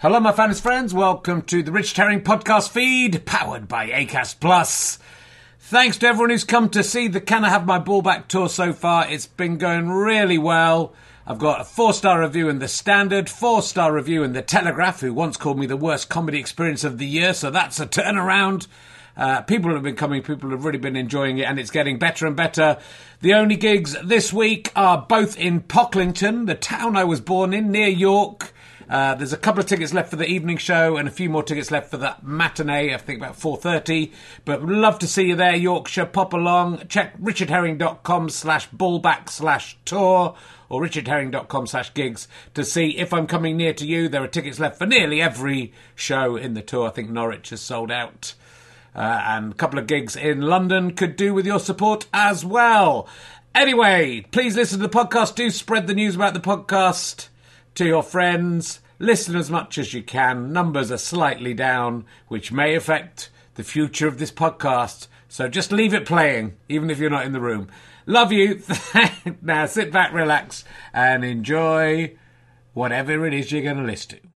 Hello, my fans, friends. Welcome to the Richard Herring podcast feed, powered by Acast Plus. Thanks to everyone who's come to see the Can I Have My Ball Back tour so far. It's been going really well. I've got a 4-star review in The Standard, 4-star review in The Telegraph, who once called me the worst comedy experience of the year, so that's a turnaround. People have been coming, people have really been enjoying it, and it's getting better and better. The only gigs this week are both in Pocklington, the town I was born in, near York. There's a couple of tickets left for the evening show and a few more tickets left for that matinee, I think about 4:30. But we'd love to see you there, Yorkshire. Pop along. Check richardherring.com/ballback/tour or richardherring.com/gigs to see if I'm coming near to you. There are tickets left for nearly every show in the tour. I think Norwich has sold out. And a couple of gigs in London could do with your support as well. Anyway, please listen to the podcast. Do spread the news about the podcast to your friends. Listen as much as you can. Numbers are slightly down, which may affect the future of this podcast. So just leave it playing, even if you're not in the room. Love you. Now sit back, relax, and enjoy whatever it is you're going to listen to.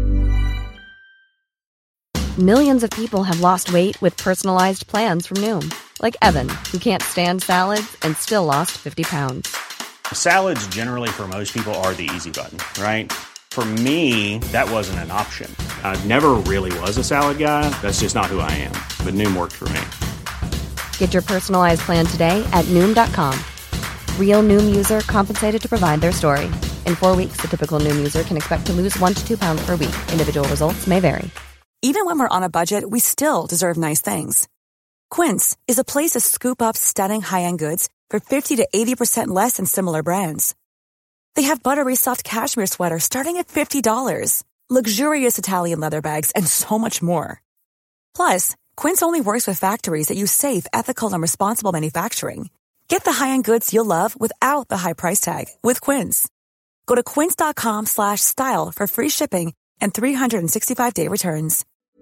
Millions of people have lost weight with personalized plans from Noom. Like Evan, who can't stand salads and still lost 50 pounds. Salads generally for most people are the easy button, right? For me, that wasn't an option. I never really was a salad guy. That's just not who I am. But Noom worked for me. Get your personalized plan today at Noom.com. Real Noom user compensated to provide their story. In 4 weeks, the typical Noom user can expect to lose 1 to 2 pounds per week. Individual results may vary. Even when we're on a budget, we still deserve nice things. Quince is a place to scoop up stunning high-end goods for 50 to 80% less than similar brands. They have buttery soft cashmere sweaters starting at $50, luxurious Italian leather bags, and so much more. Plus, Quince only works with factories that use safe, ethical, and responsible manufacturing. Get the high-end goods you'll love without the high price tag with Quince. Go to quince.com/style for free shipping and 365-day returns.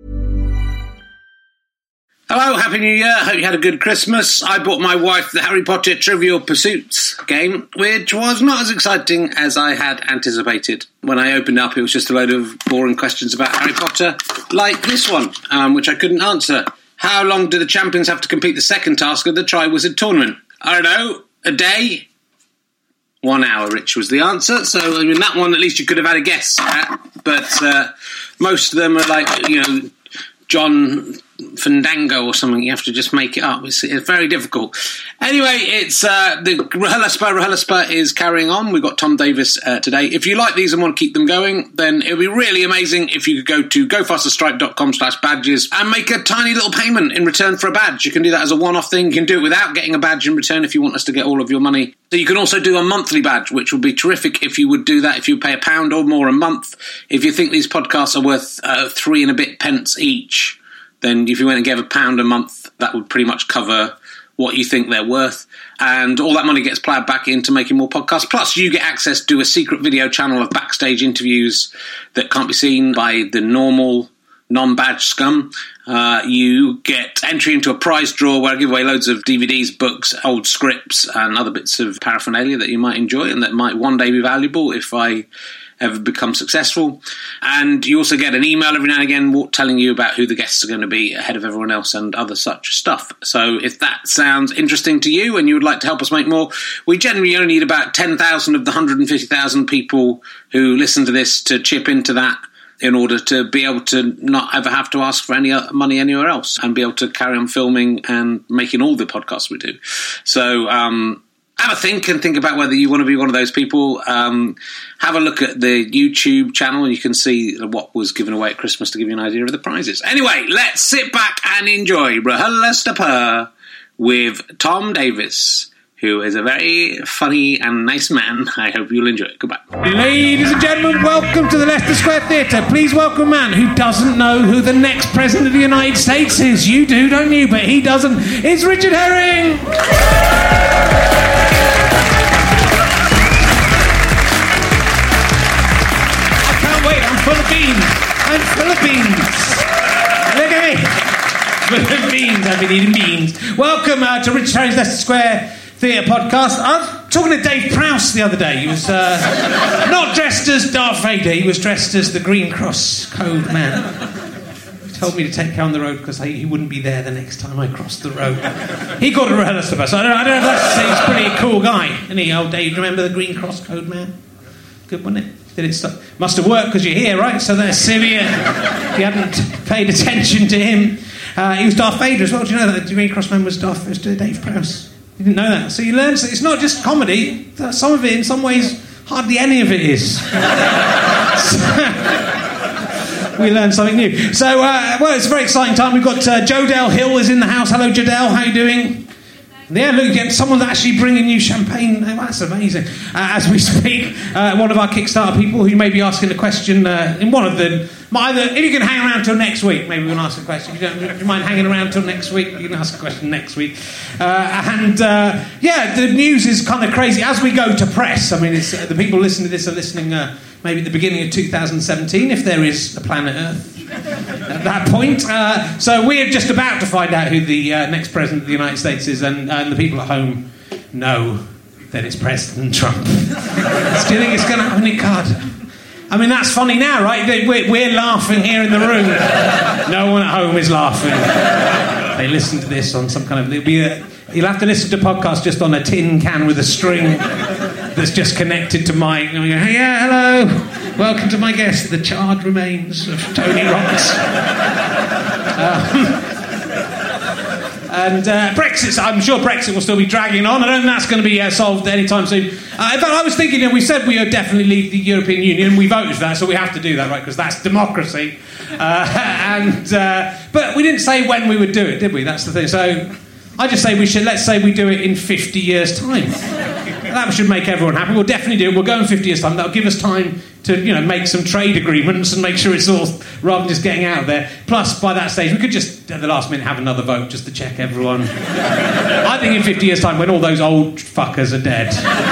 Hello, Happy New Year. Hope you had a good Christmas. I bought my wife the Harry Potter Trivial Pursuits game, which was not as exciting as I had anticipated. When I opened up, it was just a load of boring questions about Harry Potter, like this one, which I couldn't answer. How long do the champions have to complete the second task of the Triwizard Tournament? I don't know, a day? 1 hour, Rich, was the answer. So, I mean, that one at least you could have had a guess at. But most of them are like, John Fandango or something. You have to just make it up. It's very difficult. Anyway, it's the RHLSPA is carrying on. We've got Tom Davis today. If you like these and want to keep them going, then it would be really amazing if you could go to gofasterstripe.com/badges and make a tiny little payment in return for a badge. You can do that as a one-off thing. You can do it without getting a badge in return if you want us to get all of your money. So you can also do a monthly badge, which would be terrific if you would do that, if you pay £1 or more a month. If you think these podcasts are worth 3 and a bit pence each, then if you went and gave £1 a month, that would pretty much cover what you think they're worth. And all that money gets ploughed back into making more podcasts. Plus, you get access to a secret video channel of backstage interviews that can't be seen by the normal non-badge scum. You get entry into a prize draw where I give away loads of DVDs, books, old scripts, and other bits of paraphernalia that you might enjoy and that might one day be valuable if I ever become successful. And you also get an email every now and again telling you about who the guests are going to be ahead of everyone else and other such stuff. So if that sounds interesting to you and you would like to help us make more, we generally only need about 10,000 of the 150,000 people who listen to this to chip into that in order to be able to not ever have to ask for any money anywhere else and be able to carry on filming and making all the podcasts we do. So, have a think and think about whether you want to be one of those people. Have a look at the YouTube channel and you can see what was given away at Christmas to give you an idea of the prizes. Anyway, let's sit back and enjoy RHLSPA with Tom Davis, who is a very funny and nice man. I hope you'll enjoy it. Goodbye. Ladies and gentlemen, welcome to the Leicester Square Theatre. Please welcome a man who doesn't know who the next President of the United States is. You do, don't you? But he doesn't. It's Richard Herring! Full of beans. I'm full of beans. Look at me. Full of beans. I've been eating beans. Welcome to Richard Herring's Leicester Square Theatre podcast. talking to Dave Prowse the other day. He was not dressed as Darth Vader, he was dressed as the Green Cross Code Man. He told me to take care on the road because he wouldn't be there the next time I crossed the road. He got a rest of us. I don't know if that's he's a pretty cool guy, isn't he? Old Dave, remember the Green Cross Code Man? Good, wasn't it? Did it stop? Must have worked because you're here, right? So there's Sylvia. If you hadn't paid attention to him. He was Darth Vader as well. Do you know that the Green Cross Man was Dave Prowse? You didn't know that. So you learn that it's not just comedy. Some of it, in some ways, hardly any of it is. We learned something new. So, it's a very exciting time. We've got Jodelle Hill is in the house. Hello, Jodelle. How are you doing? Yeah, look, again, someone's actually bringing you champagne. Oh, that's amazing. As we speak, one of our Kickstarter people who may be asking a question in one of them. Either, if you can hang around till next week, maybe we'll ask a question. If you mind hanging around till next week, you can ask a question next week. The news is kind of crazy. As we go to press, I mean, it's, the people listening to this are listening maybe at the beginning of 2017, if there is a planet Earth at that point. So we're just about to find out who the next president of the United States is, and the people at home know that it's President Trump. Do you think it's going to happen, Nick Carter? I mean, that's funny now, right? We're laughing here in the room. No one at home is laughing. They listen to this on some kind of... You'll have to listen to podcasts just on a tin can with a string that's just connected to mic. And we go, hey, yeah, hello. Welcome to my guest, the charred remains of Tony Roberts. And Brexit, I'm sure Brexit will still be dragging on. I don't think that's going to be solved anytime soon. In fact, I was thinking, we said we would definitely leave the European Union. We voted for that, so we have to do that, right? Because that's democracy. But we didn't say when we would do it, did we? That's the thing. So I just say let's say we do it in 50 years' time. That should make everyone happy. We'll definitely do it. We'll go in 50 years' time. That'll give us time to, make some trade agreements and make sure it's all, rather than just getting out there. Plus, by that stage, we could just, at the last minute, have another vote just to check everyone. I think in 50 years' time, when all those old fuckers are dead,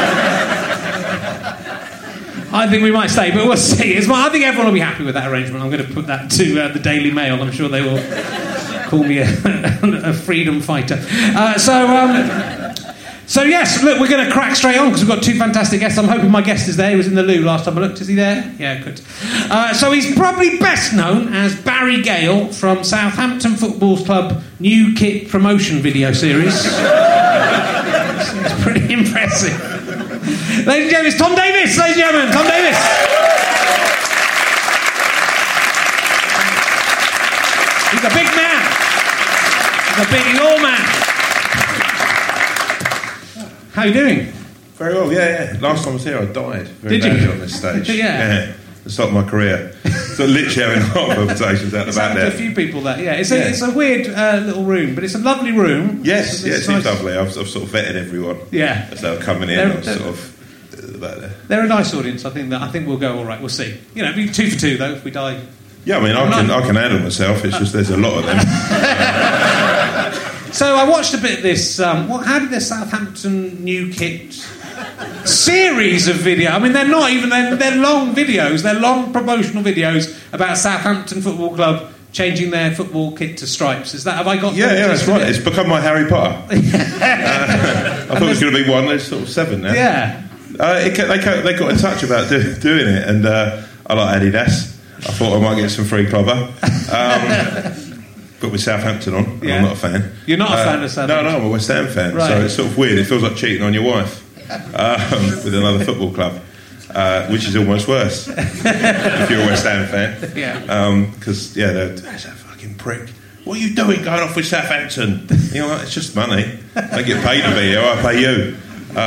I think we might stay, but we'll see. I think everyone will be happy with that arrangement. I'm going to put that to the Daily Mail. I'm sure they will call me a freedom fighter. So yes, look, we're going to crack straight on because we've got two fantastic guests. I'm hoping my guest is there. He was in the loo last time I looked. Is he there? Yeah, good. So he's probably best known as Barry Gale from Southampton Football Club new kit promotion video series. It's pretty impressive. Ladies and gentlemen, it's Tom Davis. Ladies and gentlemen, Tom Davis. He's a big man. He's all man. How are you doing? Very well, yeah. Last time I was here, I died very Did you? badly on this stage. Yeah. The start of my career. So literally having heart palpitations out the back there. A few people there. Yeah, it's a weird little room, but it's a lovely room. Yes, it seems lovely. I've sort of vetted everyone. Yeah. As they were coming in, I was sort of back there. They're a nice audience. I think we'll go all right. We'll see. It'll be 2 for 2 though if we die. Yeah, I mean, I can handle myself. It's just there's a lot of them. So I watched a bit of this. How did the Southampton new kit series of video? I mean, they're not even. They're long videos. They're long promotional videos about Southampton Football Club changing their football kit to stripes. Have I got? Yeah, that's right. It's become my Harry Potter. I thought it was going to be one. There's sort of 7 now. Yeah. They got in touch about doing it, and I like Adidas. I thought I might get some free clobber. But with Southampton on, and I'm not a fan. You're not a fan of Southampton? No, I'm a West Ham fan. Right. So it's sort of weird. It feels like cheating on your wife with another football club, which is almost worse if you're a West Ham fan. Yeah. Because, that's that fucking prick. What are you doing going off with Southampton? It's just money. They get paid to be here. I pay you.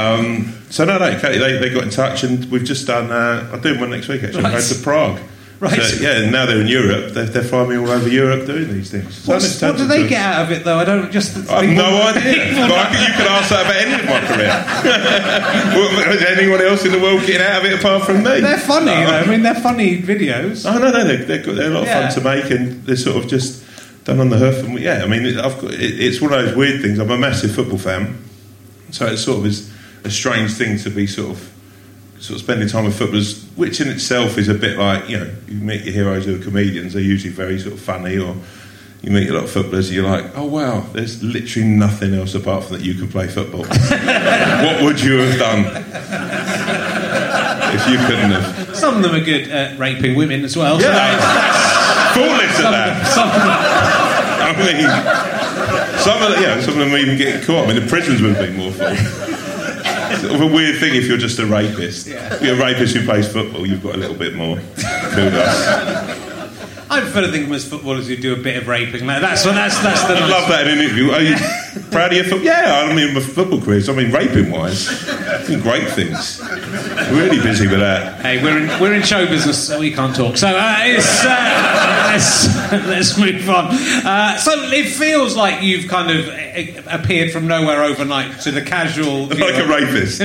They got in touch, and we've just done. I'm doing one next week actually. I'm going to Prague. Right. So, and now they're in Europe. They're flying me all over Europe doing these things. What do they get out of it, though? I have no idea. You could ask that about any of my career. Is anyone else in the world getting out of it apart from me? They're funny, though. I mean, they're funny videos. Oh, no, they're a lot of fun to make, and they're sort of just done on the hoof. And it's one of those weird things. I'm a massive football fan, so it sort of is a strange thing to be sort of spending time with footballers, which in itself is a bit like, you meet your heroes who are comedians. They're usually very sort of funny or, you meet a lot of footballers, and you're like, oh wow, there's literally nothing else apart from that you can play football. What would you have done if you couldn't have? Some of them are good at raping women as well. Yeah, so thoughtless at that. I mean, some of them even get caught. I mean, the prisons would have been more fun. Sort of a weird thing if you're just a rapist. If you're a rapist who plays football, you've got a little bit more kudos. I prefer to think of them as footballers who do a bit of raping. Like, that's the. I love that in an interview. Are you proud of your football? Yeah, I mean, my football career. I mean, raping-wise, doing great things. Really busy with that. Hey, we're in show business, so we can't talk. So let's move on. So it feels like you've kind of appeared from nowhere overnight to the casual. Like a rapist.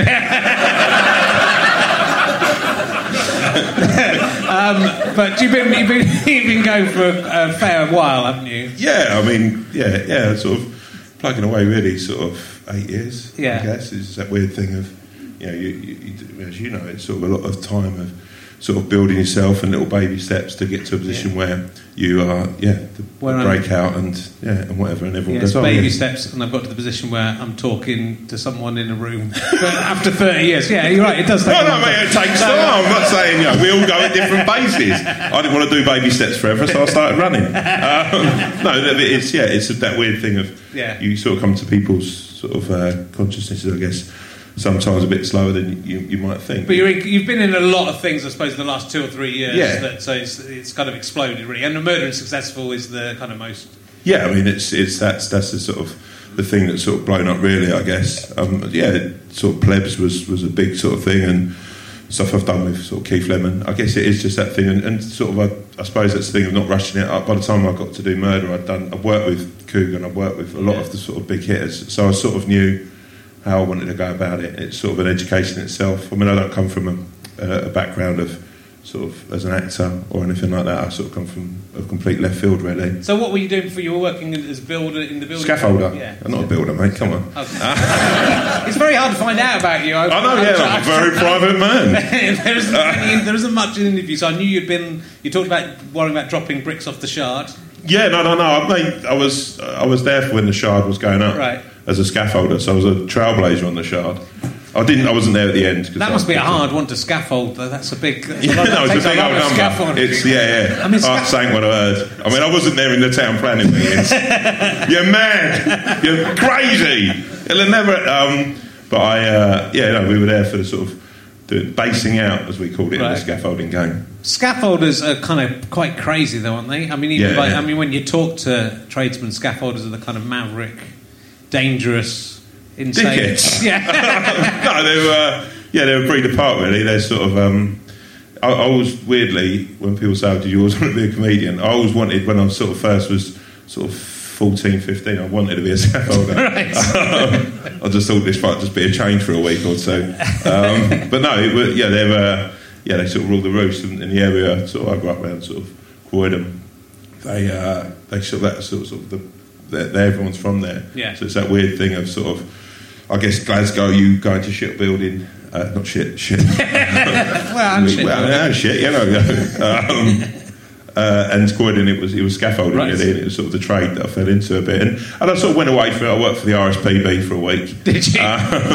But you've been going for a fair while, haven't you? Yeah, I mean, yeah, sort of plugging away really, sort of 8 years. Yeah. I guess is that weird thing of, you know, you as you know, it's sort of a lot of time of sort of building yourself and little baby steps to get to a position where you are, break out and whatever, and everyone goes, baby steps, and I've got to the position where I'm talking to someone in a room. But after 30 years, yeah, you're right, it does take No, mate, it takes time. I'm not saying, we all go at different paces. I didn't want to do baby steps forever, so I started running. It's that weird thing of you sort of come to people's sort of consciousnesses, I guess, sometimes a bit slower than you might think. But you've been in a lot of things, I suppose, in the last 2 or 3 years. Yeah. So it's kind of exploded, really. And the Murder and Successful is the kind of most. Yeah, I mean, that's the sort of the thing that's sort of blown up, really. I guess. Sort of Plebs was a big sort of thing, and stuff I've done with sort of Keith Lemon. I guess it is just that thing, and sort of I suppose that's the thing of not rushing it up. By the time I got to do Murder, I've worked with Coogan, I've worked with a lot of the sort of big hitters, so I sort of knew how I wanted to go about it. It's sort of an education itself. I mean, I don't come from a background of sort of as an actor or anything like that. I sort of come from a complete left field, really. So what were you doing before? You were working as a builder in the building? Scaffolder. Yeah. I'm not a builder, mate. Come on. Okay. It's very hard to find out about you. I'm a very private man. There isn't much in the interview, so I knew you talked about worrying about dropping bricks off the Shard. Yeah, no. I was there for when the Shard was going up. Right. As a scaffolder, so I was a trailblazer on the Shard. I wasn't there at the end. That must be a hard one to scaffold. That's a big. It's a big old number. I sang what I heard. I mean, I wasn't there in the town planning meetings. You're mad. You're crazy. It'll never. But we were there for the sort of basing out, as we called it, in the scaffolding game. Scaffolders are kind of quite crazy, though, aren't they? I mean, I mean, when you talk to tradesmen, scaffolders are the kind of maverick, dangerous, insane. Dickheads. Yeah. No, they were a breed apart, really. They're sort of. I always, weirdly, when people say, "Did you always want to be a comedian?" I always wanted, when I sort of first was sort of 14, 15, I wanted to be a scaffolder. Right. I just thought this might just be a change for a week or two. But no, they sort of rule the roost in the area. Sort of, I grew up around sort of Croydon. Everyone's from there. Yeah. So it's that weird thing of sort of, I guess, Glasgow, you go into shipbuilding. Not shit. And Croydon, it was scaffolding, really, and it was sort of the trade that I fell into a bit. And I sort of went away for it. I worked for the RSPB for a week. Did you?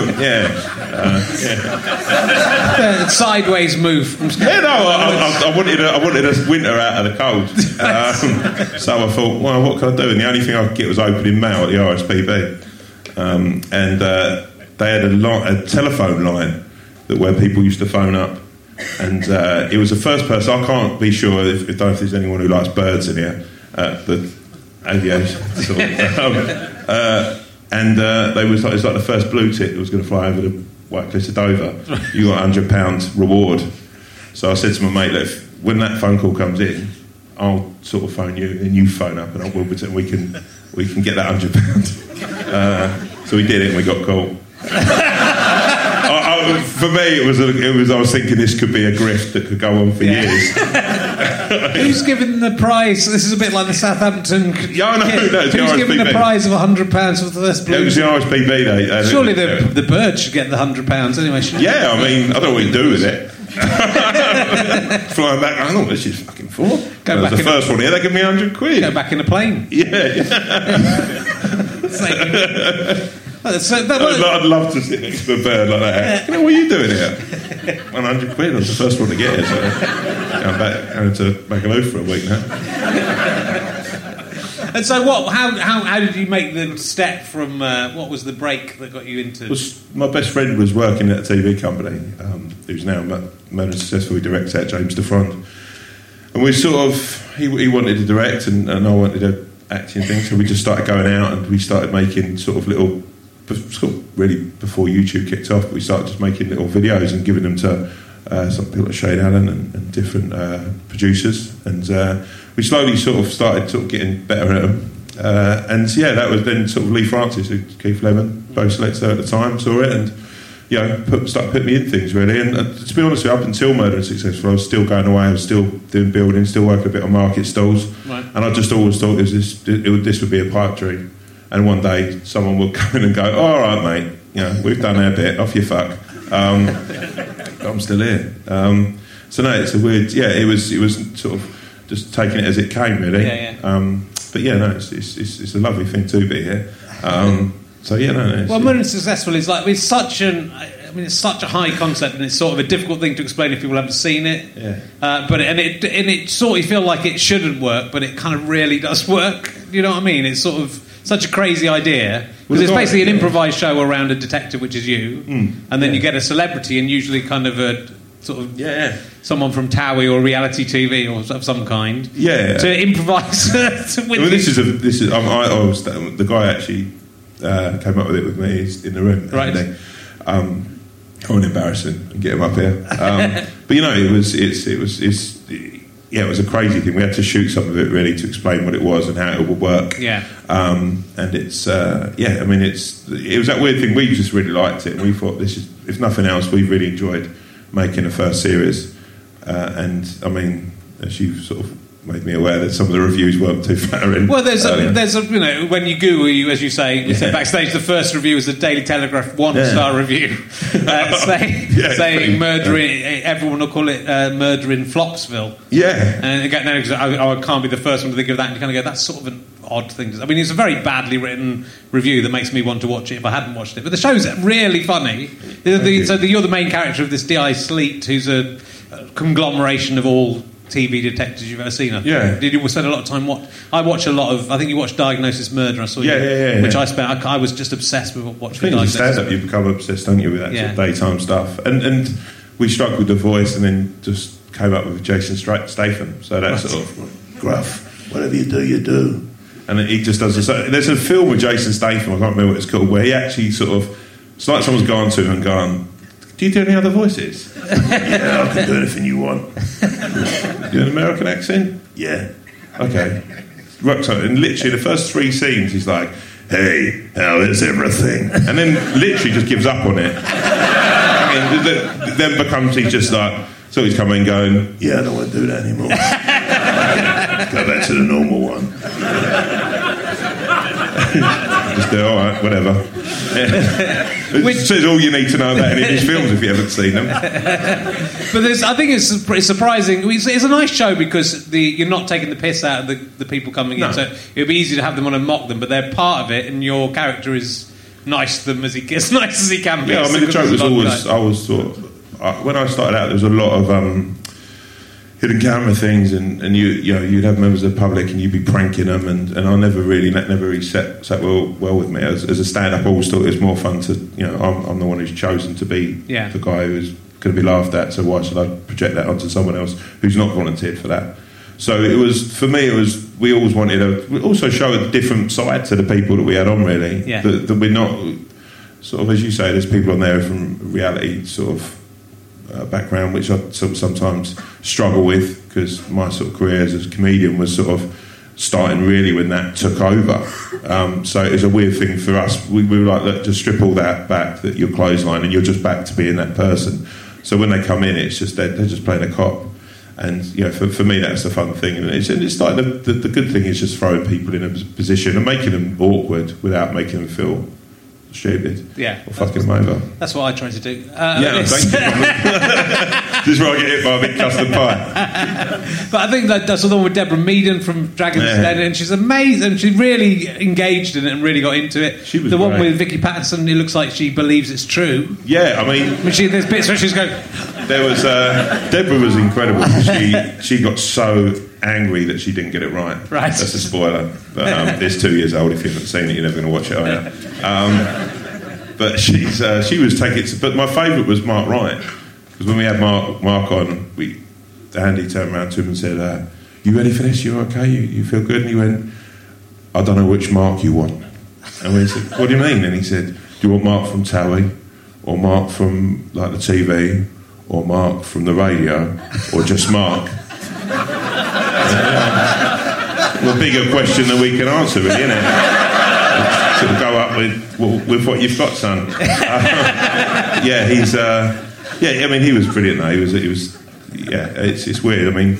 Sideways move from scaffolding. I wanted a winter out of the cold. So I thought, well, what can I do? And the only thing I could get was opening mail at the RSPB. And they had a telephone line where people used to phone up. And it was the first person. I can't be sure if there's anyone who likes birds in here, the aviation sort of. It's like the first blue tit that was going to fly over the White Cliffs of Dover. You got £100 reward. So I said to my mate, look, when that phone call comes in, I'll sort of phone you, and then you phone up, and we can get that £100. So we did it, and we got caught. For me, it was. I was thinking this could be a grift that could go on for years. Who's given the prize? This is a bit like the Southampton. Yeah, I know. Who's given the prize of £100 for the first blue? It was the RSPB. Surely the bird should get the £100 anyway. Yeah, I mean, I don't know what you do with it. Flying back, I thought, this is fucking for. Go back the first one here, they give me £100. Go back in a plane. Yeah. I'd love to sit next to a bird like that. What are you doing here? £100. I was the first one to get it, so I'm going to Magaluf for a week now. And so, how did you make the step from? What was the break that got you into? My best friend was working at a TV company, who's now most successful director, James Defrond, and we sort of he wanted to direct and I wanted to act in things, so we just started going out and we started making sort of little. Really before YouTube kicked off, we started just making little videos and giving them to some people like Shane Allen and different producers, and we slowly sort of started getting better at them. And yeah, that was then sort of Lee Francis, Keith Lemon, both selects there at the time, saw it and started putting me in things really. And to be honest with you, up until Murder and Successful, I was still going away, I was still doing building, still working a bit on market stalls, right. And I just always thought this would be a pipe dream. And one day someone will come in and go, all right, mate, we've done our bit, off you fuck. I'm still here. So no, it's a weird. Yeah, it was sort of just taking it as it came, really. Yeah. But yeah, no, it's a lovely thing to be here. So yeah, no. Well, Murder and Successful is like it's such a high concept, and it's sort of a difficult thing to explain if people haven't seen it. Yeah. But it sort of feel like it shouldn't work, but it kind of really does work. You know what I mean? It's sort of such a crazy idea because it's basically an improvised show around a detective, which is you, and then you get a celebrity, and usually kind of a sort of someone from Towie or reality TV or of some kind, to improvise. This is the guy actually came up with it with me. He's in the room, right? I won't embarrass him and get him up here, but it was a crazy thing. We had to shoot some of it really to explain what it was and how it would work. Yeah. And it's it was that weird thing. We just really liked it, and we thought this is, if nothing else, we really enjoyed making the first series. And I mean, as you sort of made me aware that some of the reviews weren't too flattering. Well, there's when you Google, as you say, we said backstage, the first review was a Daily Telegraph 1-star review, saying murdering. Everyone will call it murder in Flopsville. Yeah, and again, I can't be the first one to think of that. And you kind of go, that's sort of an odd thing. I mean, it's a very badly written review that makes me want to watch it if I hadn't watched it. But the show's really funny. You're the main character of this D.I. Sleet, who's a conglomeration of all TV detectives you've ever seen. Did you spend a lot of time I watch a lot of. I think you watched Diagnosis Murder. I saw which I spent. I was just obsessed with watching. I think stand-up, you become obsessed, don't you, with that sort of daytime stuff? And we struck with the voice, and then just came up with Jason Statham. So that's sort of gruff. Whatever you do, you do. And he just does this. There's a film with Jason Statham. I can't remember what it's called, where he actually sort of. It's like someone's gone to him and gone, do you do any other voices? Yeah, I can do anything you want. Do an American accent? Yeah. Okay. Right, so, and literally the first 3 scenes he's like, hey, how is everything? And then literally just gives up on it. And then becomes he's just like, so he's coming going, yeah, I don't want to do that anymore. Go back to the normal one. Just do, alright, whatever. Which says all you need to know about any of his films if you haven't seen them. But I think it's surprising. It's a nice show because you're not taking the piss out of the people coming in, so it'd be easy to have them on and mock them, but they're part of it, and your character is nice to them as nice as he can be. Yeah, I mean the joke was always. I was sort of when I started out, there was a lot of hidden camera things, and you'd have members of the public and you'd be pranking them, and I never really sat well with me as a stand-up. I always thought it was more fun to I'm the one who's chosen to be the guy who's going to be laughed at, so why should I project that onto someone else who's not volunteered for that? So it was, for me, we always wanted to also show a different side to the people that we had on, really. That we're not sort of, as you say, there's people on there from reality sort of background, which I sort of sometimes struggle with, because my sort of career as a comedian was sort of starting really when that took over. So it was a weird thing for us. We were like, look, just strip all that back, that your clothesline, and you're just back to being that person. So when they come in, it's just they're just playing a cop. And for me, that's the fun thing. And it's like the good thing is just throwing people in a position and making them awkward without making them feel stupid. Yeah. Or fucking them over. That's what I try to do. Thank you. This is where I get hit by a big custard pie. But I think that's the one with Deborah Meaden from Dragon's Den, and she's amazing. She really engaged in it and really got into it. She was the one great. with Vicky Patterson, it looks like she believes it's true. Yeah, I mean, There's bits where she's going... there was Deborah was incredible. She got so angry that she didn't get it right. Right. That's a spoiler. But it's 2 years old. If you haven't seen it, you're never going to watch it, are you? But she was taking it. But my favourite was Mark Wright, because when we had Mark on, Andy turned around to him and said, "You ready for this? You okay? You feel good?" And he went, "I don't know which Mark you want." And we said, "What do you mean?" And he said, "Do you want Mark from Towie, or Mark from like the TV, or Mark from the radio, or just Mark?" Well, a bigger question than we can answer, really, isn't it? Sort of go up with what you've got, son. Yeah, he's. Yeah, I mean, he was brilliant. Though. He was. Yeah, it's weird. I mean,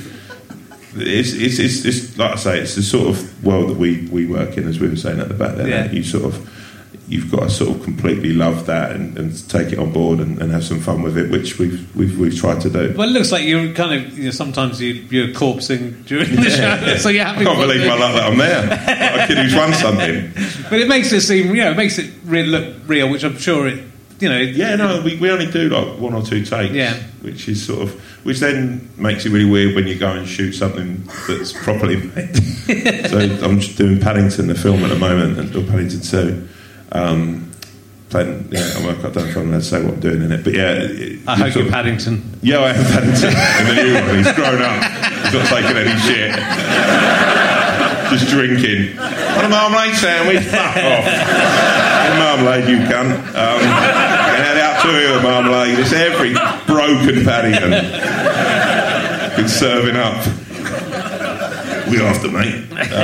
it's like I say, it's the sort of world that we work in, as we were saying at the back there. Yeah. You've got to sort of completely love that and take it on board and have some fun with it, which we've tried to do. Well, it looks like you're kind of, sometimes you're corpsing during the show, so you're happy. I can't believe my luck that I'm there. Like a kid who's won something. But it makes it seem, it makes it look real, which I'm sure it, Yeah, no, we only do like 1 or 2 takes, which is which then makes it really weird when you go and shoot something that's properly made. So I'm just doing Paddington, the film at the moment, or Paddington 2. Playing, I don't know if I'm allowed to say what I'm doing in it, but I hope you're Paddington. Yeah, I am Paddington in the new one. He's grown up. He's not taking any shit. Just drinking. Want a marmalade sandwich? Fuck off. Get a marmalade, you cunt. Head out to you with marmalade. It's every broken Paddington been serving up. We're after, mate.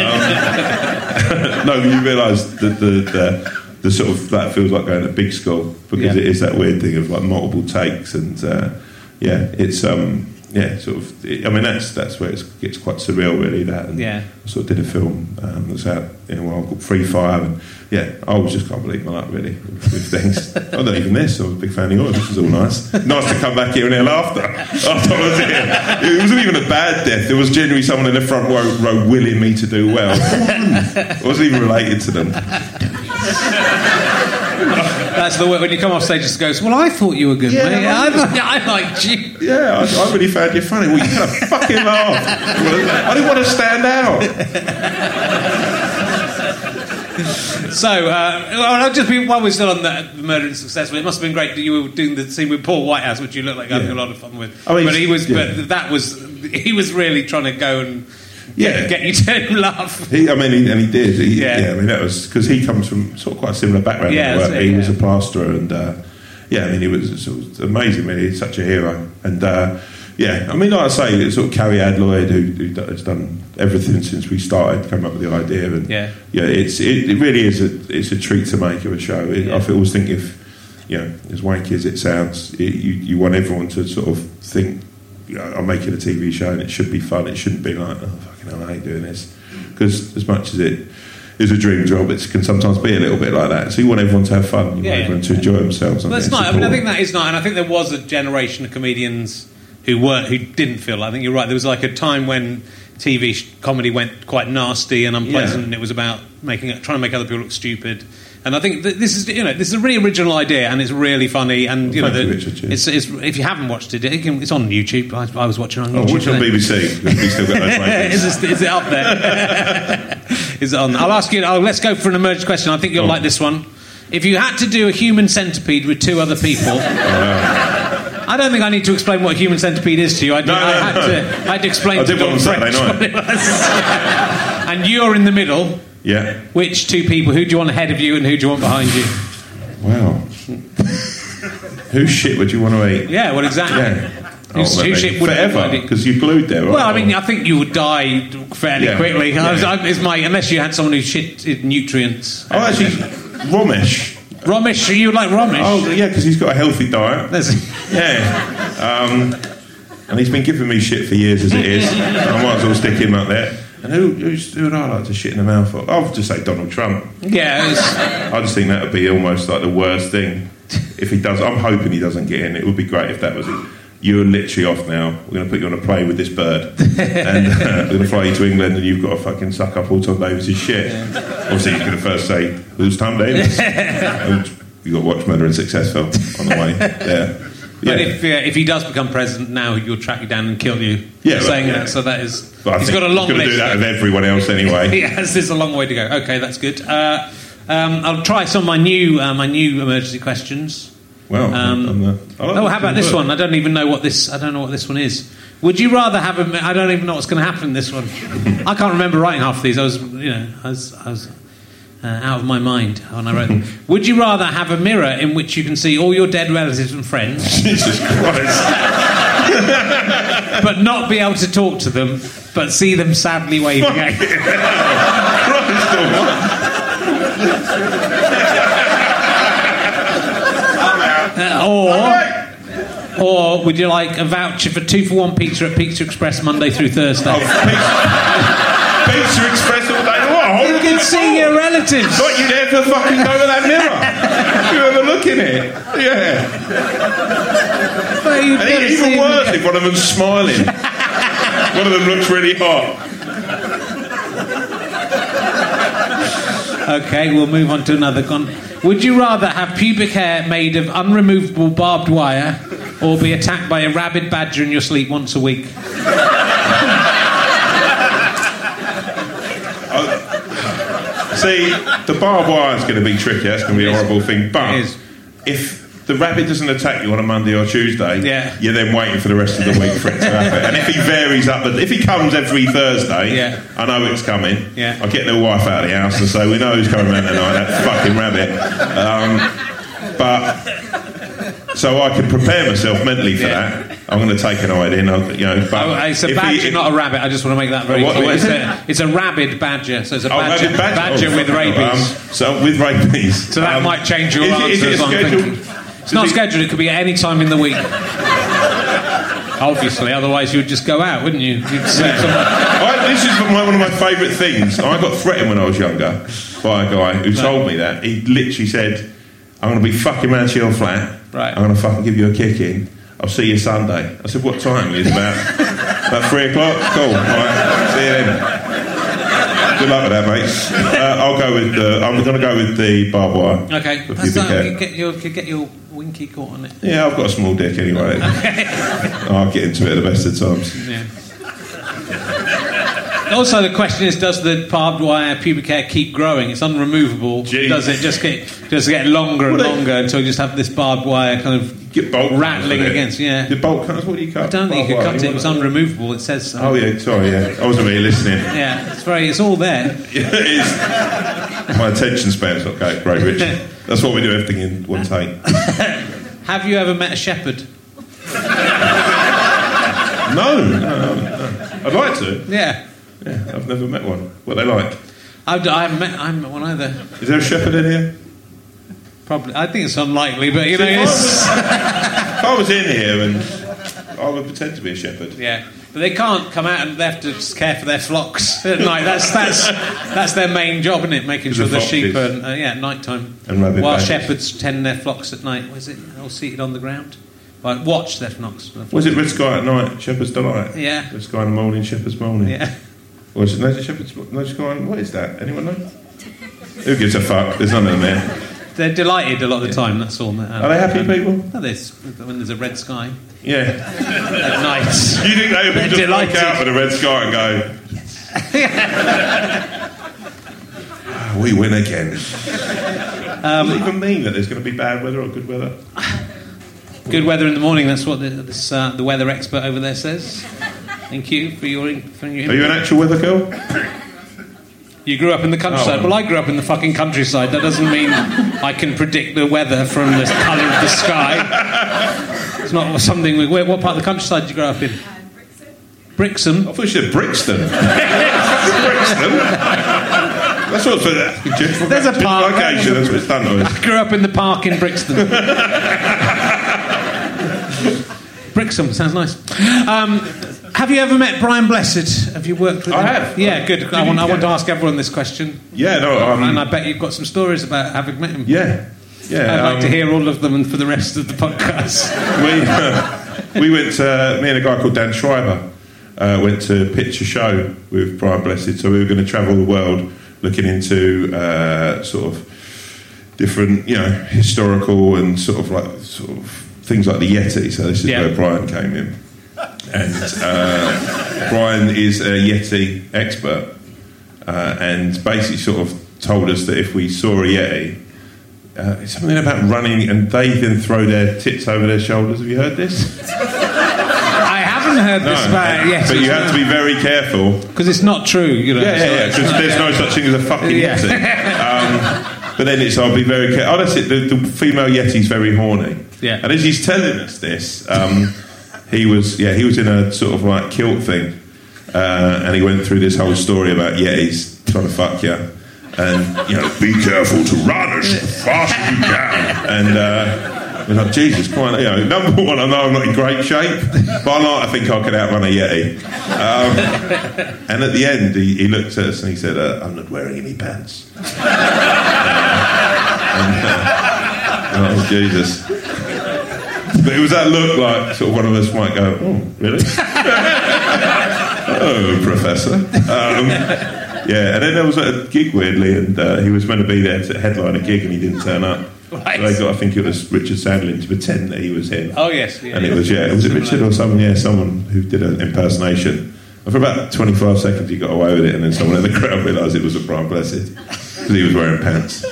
No, you realise that the sort of that feels like going to big school, because it is that weird thing of like multiple takes, and it's sort of. I mean, that's where it gets quite surreal, really. That and I sort of did a film that's out in a while called Free Fire, and I was just can't believe my luck, really, with things. I don't even this. I was a big fan of yours. This is all nice. Nice to come back here and hear laughter after I was here. It wasn't even a bad death. There was genuinely someone in the front row willing me to do well. I wasn't even related to them. That's the way when you come off stage, just goes, "Well, I thought you were good, mate. I liked you." Yeah, I really found you funny. Well, you kind of fucking laughed. I didn't want to stand out. So, I'll just be, while we're still on the Murder and Successful, it must have been great that you were doing the scene with Paul Whitehouse, which you look like having a lot of fun with. I mean, but he was really trying to go and get you to laugh. He did. I mean, that was because he comes from sort of quite a similar background. He was a plasterer, and I mean, he was amazing. Really, he's such a hero, and I mean, like I say, it's sort of Carrie Adloyd who has done everything since we started, came up with the idea, and it really is it's a treat to make of a show. I always think if as wanky as it sounds, you want everyone to sort of think, I'm making a TV show and it should be fun. It shouldn't be like, oh fucking hell, I hate doing this, because as much as it is a dream job, it can sometimes be a little bit like that. So you want everyone to have fun, you want everyone to enjoy themselves. Well, that's nice. I mean, I think that is nice, and I think there was a generation of comedians who didn't feel. I think you're right. There was like a time when TV comedy went quite nasty and unpleasant, and it was about trying to make other people look stupid. And I think that this is a really original idea, and it's really funny. And it's if you haven't watched it, it's on YouTube. I was watching on YouTube. Watch on BBC. We still got those ratings. Is it up there? Is it on? I'll ask you. Let's go for an emergency question. I think you'll like this one. If you had to do a human centipede with 2 other people. I don't think I need to explain what a human centipede is to you. I had to explain. I did one on Saturday night. And you're in the middle. Yeah. Which 2 people? Who do you want ahead of you, and who do you want behind you? Wow. Whose shit would you want to eat? Yeah. Well, exactly. Yeah. Whose shit would forever? Because you're glued there. Right? Well, I mean, I think you would die fairly quickly. Unless you had someone who shit nutrients. Oh, actually, Ramesh. Ramesh, you like Ramesh? Oh, yeah, because he's got a healthy diet. And he's been giving me shit for years as it is. I might as well stick him up there. And who would I like to shit in the mouth of? I'll just say Donald Trump. Yeah. I just think that would be almost like the worst thing if he does. I'm hoping he doesn't get in. It would be great if that was you're literally off now. We're going to put you on a plane with this bird, and we're going to fly you to England, and you've got to fucking suck up all Tom Davis' shit. Obviously, he's going to first say, "Who's Tom Davis?" And you've got to watch Murder and Successful on the way there. But if he does become president now, he'll track you down and kill you. Yeah, saying yeah. that. So that is. But He's got a long list. He's going to do that with everyone else anyway. Yes, there's a long way to go. Okay, that's good. I'll try some of my new emergency questions. Well, how about this one? I don't even know what this. I don't know what this one is. Would you rather have a? I don't even know what's going to happen in this one. I can't remember writing half of these. I was out of my mind when I wrote them. Would you rather have a mirror in which you can see all your dead relatives and friends, Jesus Christ, but not be able to talk to them, but see them sadly waving at you? Or would you like a voucher for 2-for-1 pizza at Pizza Express Monday through Thursday? Pizza Express all day long. You can see your relatives. But you'd ever fucking go to that mirror. You ever look in it? Yeah. And even worse if one of them's smiling. One of them looks really hot. Okay, we'll move on to another one. Would you rather have pubic hair made of unremovable barbed wire or be attacked by a rabid badger in your sleep once a week? See, the barbed wire is going to be tricky. That's going to be a horrible thing. But if the rabbit doesn't attack you on a Monday or Tuesday, you're then waiting for the rest of the week for it to happen. And if he varies up, if he comes every Thursday, I know it's coming. I get the wife out of the house and say, we know who's coming around tonight, that fucking rabbit. So I can prepare myself mentally for that. I'm going to take an iodine, it's a badger, not a rabbit. I just want to make that very clear. It's a rabid badger, so it's a badger with rabies. With rabies. So that might change your answer. Is it scheduled? It's not scheduled. It could be at any time in the week. Obviously, otherwise you would just go out, wouldn't you? This is one of my favourite things. I got threatened when I was younger by a guy who told me that. He literally said, I'm going to be fucking round to your flat. Right. I'm going to fucking give you a kick in. I'll see you Sunday. I said, what time? It's about 3 o'clock. Cool. All right. See you then. Good luck with that, mate. I'm going to go with the barbed wire. Okay. You get your winky caught on it. Yeah, I've got a small dick anyway. I'll get into it at the best of times. Yeah. Also, the question is: does the barbed wire pubic hair keep growing? It's unremovable. Jeez. Does it just get longer and longer until you just have this barbed wire kind of rattling against? Yeah. The bolt cutters. What do you cut? I don't think you could cut it. It was unremovable. It says so. Oh yeah, sorry. Yeah, I wasn't really listening. Yeah, it's all there. Yeah, it is. My attention span's not great, Rich. That's what we do. Everything in one take. Have you ever met a shepherd? No. I'd like to. Yeah. Yeah, I've never met one. What are they like? I haven't met one either. Is there a shepherd in here? Probably. I think it's unlikely, but if I was in here and I would pretend to be a shepherd. Yeah, but they can't come out and they have to just care for their flocks at night. That's their main job, isn't it? Making sure the sheep are at night time. While shepherds tend their flocks at night. Was it all seated on the ground? Like, watch their flocks. Was it Red Sky at night, Shepherd's Delight? Yeah. Red Sky in the morning, Shepherd's Morning. Yeah. Or is it No Sky? What is that? Anyone know? Who gives a fuck? There's none of them there. They're delighted a lot of the time, that's all. Are they happy people? No, when there's a red sky. Yeah. At night. You think they would just look out for the red sky and go, yes. We win again. Does it even mean that there's going to be bad weather or good weather? Good weather in the morning, that's what the weather expert over there says. Thank you for your input. Are you an actual weather girl? You grew up in the countryside. Well, I grew up in the fucking countryside. That doesn't mean I can predict the weather from the colour of the sky. It's not something... What part of the countryside did you grow up in? Brixham. I thought you said Brixton. Brixton? That's what there's a park. Location, that's what it's done. I grew up in the park in Brixton. Brixham sounds nice. Have you ever met Brian Blessed? Have you worked with him? I have. Yeah, good. I want to ask everyone this question. Yeah, no. And I bet you've got some stories about having met him. Yeah. I'd like to hear all of them and for the rest of the podcast. we went to, me and a guy called Dan Schreiber went to pitch a show with Brian Blessed. So we were going to travel the world looking into sort of different, historical and sort of things like the Yeti. So this is where Brian came in. And Brian is a Yeti expert and basically sort of told us that if we saw a Yeti, it's something about running and they then throw their tits over their shoulders. Have you heard this? I haven't heard this about Yeti. But you have to be very careful. Because it's not true, Yeah, because there's no such thing as a fucking Yeti. But then I'll be very careful. Oh, that's it. The female Yeti's very horny. Yeah. And as he's telling us this, he was in a sort of like kilt thing, and he went through this whole story about Yetis trying to fuck you, and be careful to run as fast as you can. And we're like, Jesus, quite. Number one, I know I'm not in great shape, but I think I could outrun a Yeti. And at the end, he looked at us and he said, "I'm not wearing any pants." Oh, Jesus. But it was that look like sort of one of us might go, "Oh, really?" "Oh, Professor." And then there was a gig, weirdly, and he was meant to be there to headline a gig and he didn't turn up. Right. So they got, I think it was Richard Sandlin, to pretend that he was him. Oh, yes. Yeah, and it was Richard or someone, someone who did an impersonation. And for about 25 seconds he got away with it, and then someone in the crowd realised it was a Brian Blessed because he was wearing pants.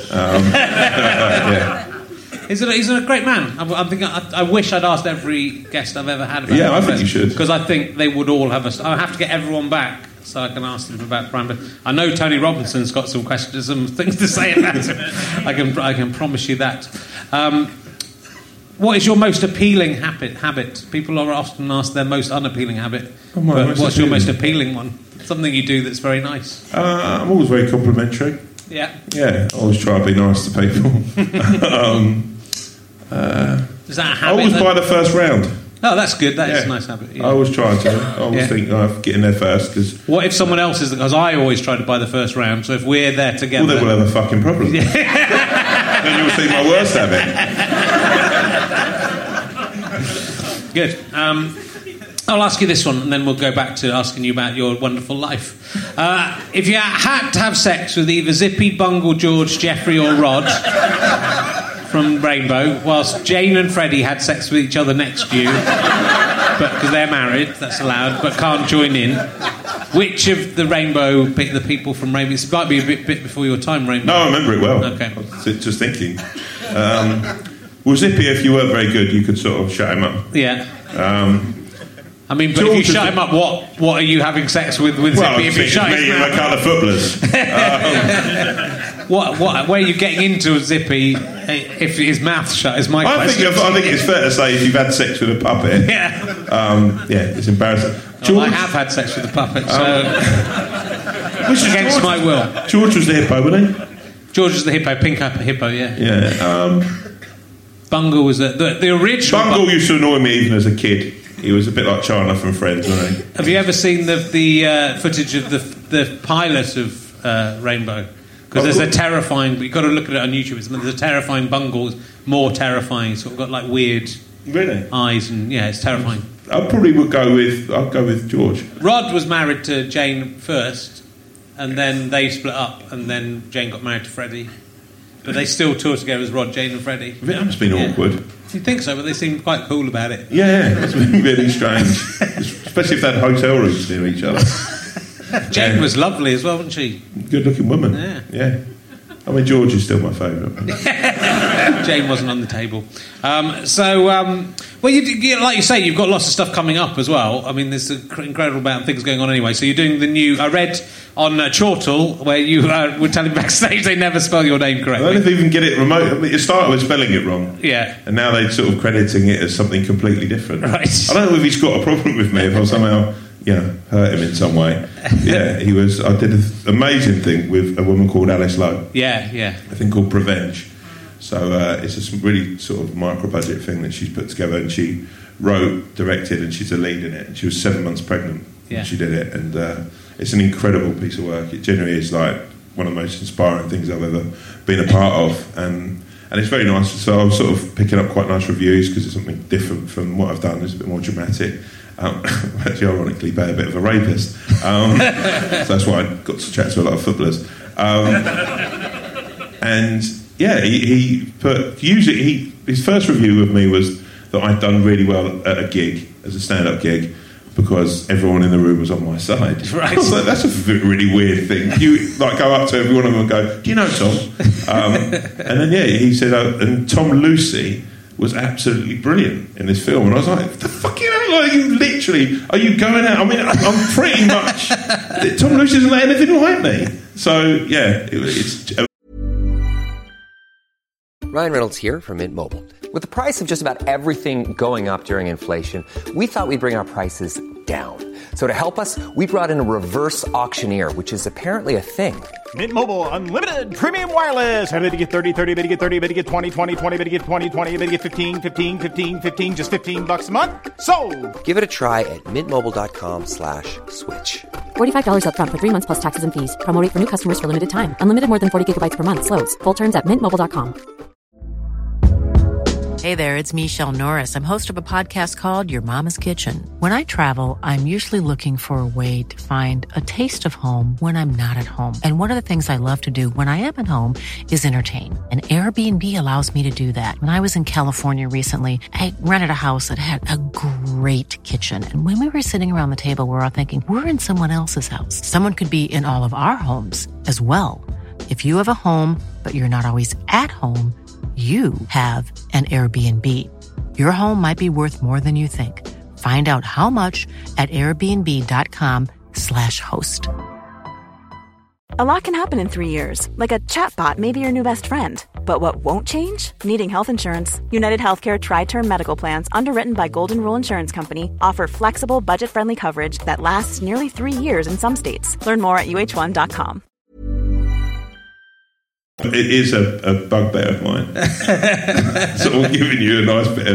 He's a great man. I'm thinking. I wish I'd asked every guest I've ever had about. Yeah, I think you should, because I think they would all have I have to get everyone back so I can ask them about Brian. But I know Tony Robinson's got some questions, some things to say about him. I can promise you that. What is your most appealing habit? People are often asked their most unappealing habit. What's your most appealing one? Something you do that's very nice. I'm always very complimentary. Yeah. Yeah, I always try to be nice to people. Is that a habit? I always buy the first round. Oh, that's good. That is a nice habit. Yeah. I always try to. I always think I'm getting there first. Cause what if someone else is? Because I always try to buy the first round. So if we're there together, well, then we'll have a fucking problem. Then you'll see my worst habit. Good. I'll ask you this one, and then we'll go back to asking you about your wonderful life. If you had to have sex with either Zippy, Bungle, George, Jeffrey, or Rod from Rainbow, whilst Jane and Freddie had sex with each other next to you, but because they're married, that's allowed, but can't join in. Which of the Rainbow, the people from Rainbow? It might be a bit before your time, Rainbow. No, I remember it well. Okay. I was just thinking. Well, Zippy, if you weren't very good, you could sort of shut him up. Yeah. I mean, but if you shut him up, what are you having sex with Zippy? If you shut him up, me and my colour footballers. What? Where are you getting into Zippy if his mouth's shut? Is my question. I think it's fair to say if you've had sex with a puppet, it's embarrassing. Well, I have had sex with a puppet, so which is against my will. George was the hippo, wasn't he? George was the hippo, pink hippo, yeah. Yeah. Bungle was the original. Bungle used to annoy me even as a kid. He was a bit like Chandler from Friends, wasn't he? Have you ever seen the footage of the pilot of Rainbow? Because there's a terrifying. You've got to look at it on YouTube. There's a terrifying Bungle, more terrifying. Sort of got like weird eyes, and it's terrifying. I probably would go with George. Rod was married to Jane first, and then they split up, and then Jane got married to Freddie. But they still tour together as Rod, Jane and Freddie. That must have been awkward. You think so? But they seemed quite cool about it. Yeah, it's been really strange. Especially if they had hotel rooms near each other. Jane was lovely as well, wasn't she? Good-looking woman. Yeah. I mean, George is still my favourite. Jane wasn't on the table. Well, you, like you say, you've got lots of stuff coming up as well. I mean, there's an incredible amount of things going on anyway. So you're doing the new... I read on Chortle, where you were telling backstage they never spell your name correctly. I don't even get it remote. I mean, it started with spelling it wrong. Yeah. And now they're sort of crediting it as something completely different. Right. I don't know if he's got a problem with me, if I somehow... hurt him in some way. Yeah, I did an amazing thing with a woman called Alice Lowe. Yeah. A thing called Prevenge. So it's a really sort of micro-budget thing that she's put together, and she wrote, directed, and she's a lead in it. And she was 7 months pregnant when she did it, and it's an incredible piece of work. It generally is like one of the most inspiring things I've ever been a part of, and and it's very nice. So I was sort of picking up quite nice reviews because it's something different from what I've done. It's a bit more dramatic. Actually, ironically, by a bit of a rapist. So that's why I got to chat to a lot of footballers. And yeah, he put usually his first review of me was that I'd done really well at a gig, as a stand-up gig, because everyone in the room was on my side. Right. I was like, that's a really weird thing. You like go up to every one of them and go, "Do you know Tom?" And then he said, and Tom Lucy was absolutely brilliant in this film, and I was like, "The fuck you know? Like, you literally are you going out?" I mean, I'm pretty much Tom Lucy doesn't let anything like me. So yeah, it's. Ryan Reynolds here from Mint Mobile. With the price of just about everything going up during inflation, we thought we'd bring our prices down. So to help us, we brought in a reverse auctioneer, which is apparently a thing. Mint Mobile Unlimited Premium Wireless. How to get 30, 30, how to get 30, how to get 20, 20, 20, how to get 20, 20, how to get 15, 15, 15, 15, just $15 a month? Sold! Give it a try at mintmobile.com/switch. $45 up front for 3 months plus taxes and fees. Promo rate for new customers for limited time. Unlimited more than 40 gigabytes per month. Slows full terms at mintmobile.com. Hey there, it's Michelle Norris. I'm host of a podcast called Your Mama's Kitchen. When I travel, I'm usually looking for a way to find a taste of home when I'm not at home. And one of the things I love to do when I am at home is entertain. And Airbnb allows me to do that. When I was in California recently, I rented a house that had a great kitchen. And when we were sitting around the table, we were all thinking, we're in someone else's house. Someone could be in all of our homes as well. If you have a home, but you're not always at home, you have an Airbnb. Your home might be worth more than you think. Find out how much at airbnb.com/host. A lot can happen in 3 years, like a chatbot may be your new best friend. But what won't change? Needing health insurance. United Healthcare Tri-Term Medical Plans, underwritten by Golden Rule Insurance Company, offer flexible, budget-friendly coverage that lasts nearly 3 years in some states. Learn more at uh1.com. It is a bugbear of mine. Sort of giving you a nice bit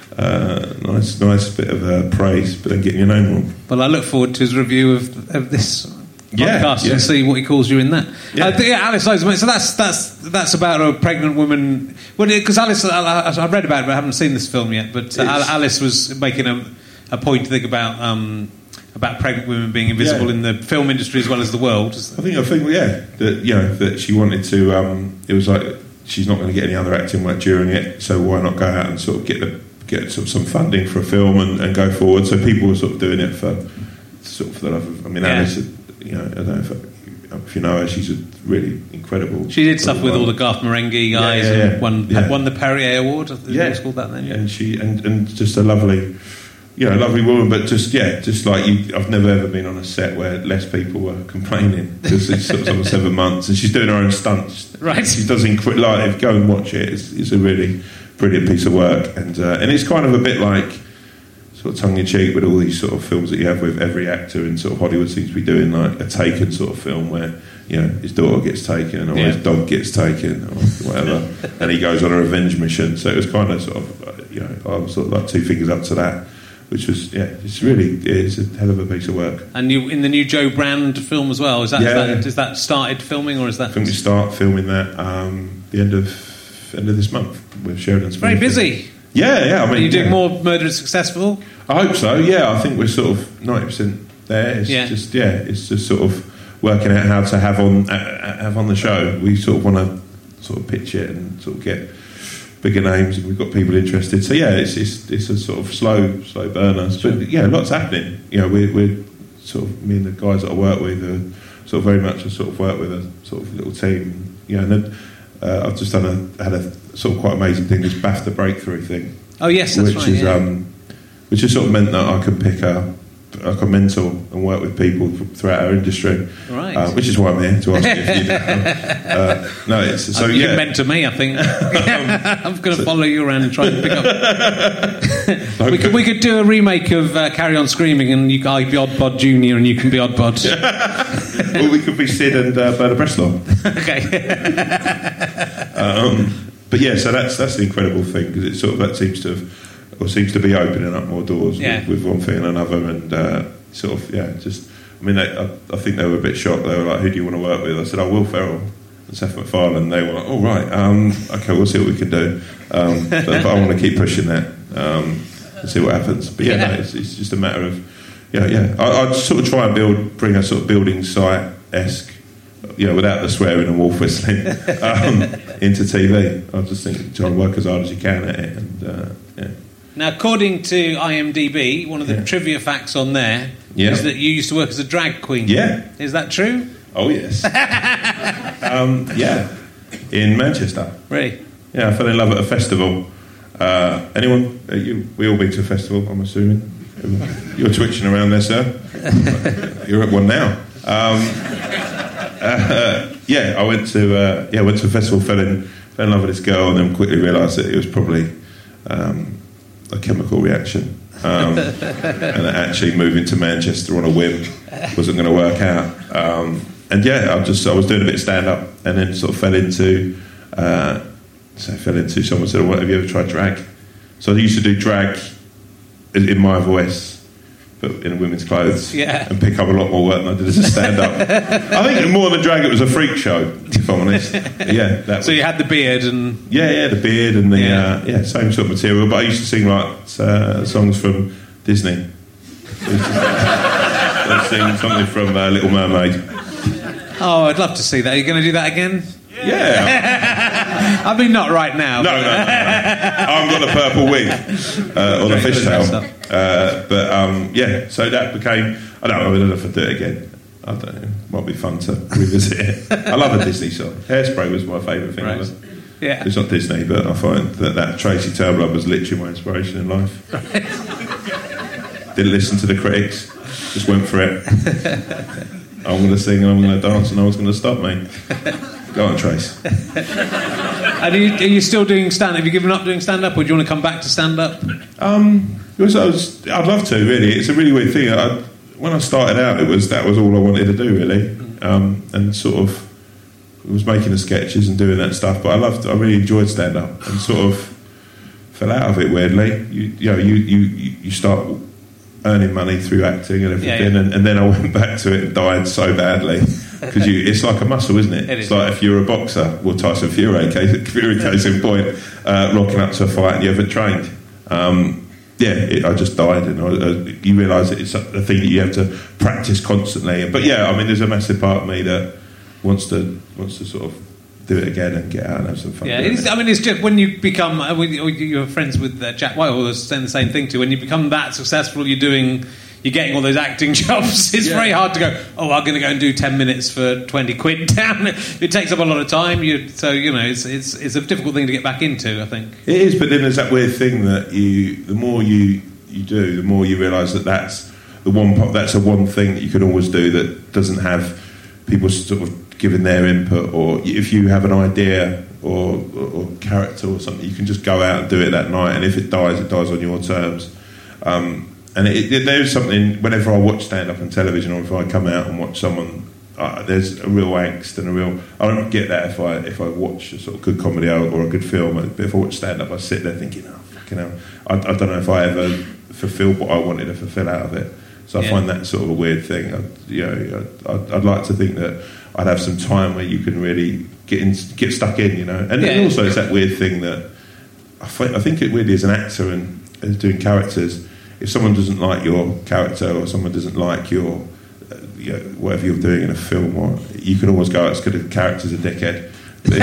of nice bit of praise, but then getting your name wrong. Well, I look forward to his review of this podcast and see what he calls you in that. Alice knows. So that's about a pregnant woman. Well, because Alice, I read about it, but I haven't seen this film yet. But Alice was making a point to think about pregnant women being invisible in the film industry as well as the world. I think that she wanted to. It was like she's not going to get any other acting work during it, so why not go out and sort of get sort of some funding for a film and go forward. So people were sort of doing it for the love of. I mean, Alice, I don't know if you know her, she's a really incredible. She did stuff with all the Garth Marenghi guys and won the Perrier Award. It's called that then. Yeah. And she and just a lovely. Lovely woman, but just like you, I've never ever been on a set where less people were complaining because it's sort of 7 months, and she's doing her own stunts. Right, she doesn't quit. Like, go and watch it. It's a really brilliant piece of work, and it's kind of a bit like sort of tongue in cheek with all these sort of films that you have with every actor in sort of Hollywood seems to be doing, like a Taken sort of film where his daughter gets taken or his dog gets taken or whatever, and he goes on a revenge mission. So it was kind of sort of I was sort of like 2 fingers up to that. Which was, it's a hell of a piece of work. And you in the new Joe Brand film as well. Is that started filming, or is that? I think we start filming that the end of this month with Sheridan Smith. Very busy. Yeah. I mean, are you doing more Murdered Successful? I hope so. Yeah, I think we're sort of 90% there. It's just sort of working out how to have on the show. We sort of want to sort of pitch it and sort of get bigger names, and we've got people interested. So it's a sort of slow burner. But lots happening. We're sort of, me and the guys that I work with are sort of very much work with a sort of little team. And then I've just had a sort of quite amazing thing, this BAFTA breakthrough thing. Oh yes, that's right. Which has sort of meant that I can pick up. I can mentor and work with people throughout our industry, right? Which is why I'm here to ask you if you know. You can mentor me, I think. I'm going to follow you around and try and pick up. we could do a remake of Carry On Screaming, and I'd be Oddbod Junior, and you can be Oddbod. Or we could be Sid and Bernard Bresslaw. Okay. But so that's the incredible thing, because it sort of that seems to be opening up more doors with one thing and another, and I think they were a bit shocked. They were like, "Who do you want to work with?" I said, "Oh, Will Ferrell." Seth MacFarlane, they were like, "Oh right, okay, we'll see what we can do." But I want to keep pushing that and see what happens. But no, it's just a matter of I sort of try and bring a sort of building site-esque, without the swearing and wolf whistling, into TV. I just think try and work as hard as you can at it, and Now, according to IMDb, one of the trivia facts on there is that you used to work as a drag queen. Yeah. Is that true? Oh, yes. In Manchester. Really? Yeah, I fell in love at a festival. Anyone? We all been to a festival, I'm assuming. You're twitching around there, sir. You're at one now. I went to a festival, fell in love with this girl, and then quickly realised that it was probably a chemical reaction, and that actually moving to Manchester on a whim wasn't going to work out. I was doing a bit of stand up, and then sort of fell into someone said, "What, have you ever tried drag?" So I used to do drag in my voice, but in women's clothes, and pick up a lot more work than I did as a stand-up. I think more than drag, it was a freak show, if I'm honest. So you had the beard and... the beard and the same sort of material, but I used to sing like songs from Disney. I'd sing something from Little Mermaid. Oh, I'd love to see that. Are you going to do that again? Yeah. I mean, not right now. No. I've got a purple wig on a fishtail. So that became... I don't know if I'd do it again. I don't know. Might be fun to revisit it. I love a Disney song. Hairspray was my favourite thing ever. Yeah. It's not Disney, but I find that Tracy Turnblad was literally my inspiration in life. Didn't listen to the critics. Just went for it. I'm going to sing and I'm going to dance and no one's going to stop me. Go on, Trace. And are you still doing stand-up? Have you given up doing stand-up, or do you want to come back to stand-up? I'd love to, really. It's a really weird thing. When I started out, that was all I wanted to do, really. And sort of was making the sketches and doing that stuff. But I really enjoyed stand-up and sort of fell out of it, weirdly. You start earning money through acting and everything, and then I went back to it and died so badly. Because it's like a muscle, isn't it? It's like if you're a boxer, Tyson Fury case in point, rocking up to a fight and you haven't trained. I just died, and you realise that it's a thing that you have to practice constantly. But there's a massive part of me that wants to sort of do it again and get out and have some fun. Yeah, it's just when you become, you're friends with Jack White, or saying the same thing too. When you become that successful, you're getting all those acting jobs. It's very hard to go, I'm going to go and do 10 minutes for 20 quid down. It takes up a lot of time. It's a difficult thing to get back into, I think. It is, but then there's that weird thing that the more you do, the more you realise that's a one thing that you can always do that doesn't have people sort of giving their input, or if you have an idea or character or something, you can just go out and do it that night, and if it dies on your terms. And there's something, whenever I watch stand-up on television, or if I come out and watch someone, there's a real angst and I don't get that if I watch a sort of good comedy or a good film. But if I watch stand-up, I sit there thinking, fucking hell, I don't know if I ever fulfilled what I wanted to fulfill out of it. So I find that sort of a weird thing. I'd like to think that I'd have some time where you can really get stuck in, And then also it's that weird thing that I think it weirdly as an actor and as doing characters, if someone doesn't like your character or someone doesn't like your whatever you're doing in a film, or you can always go, it's good the character's a dickhead.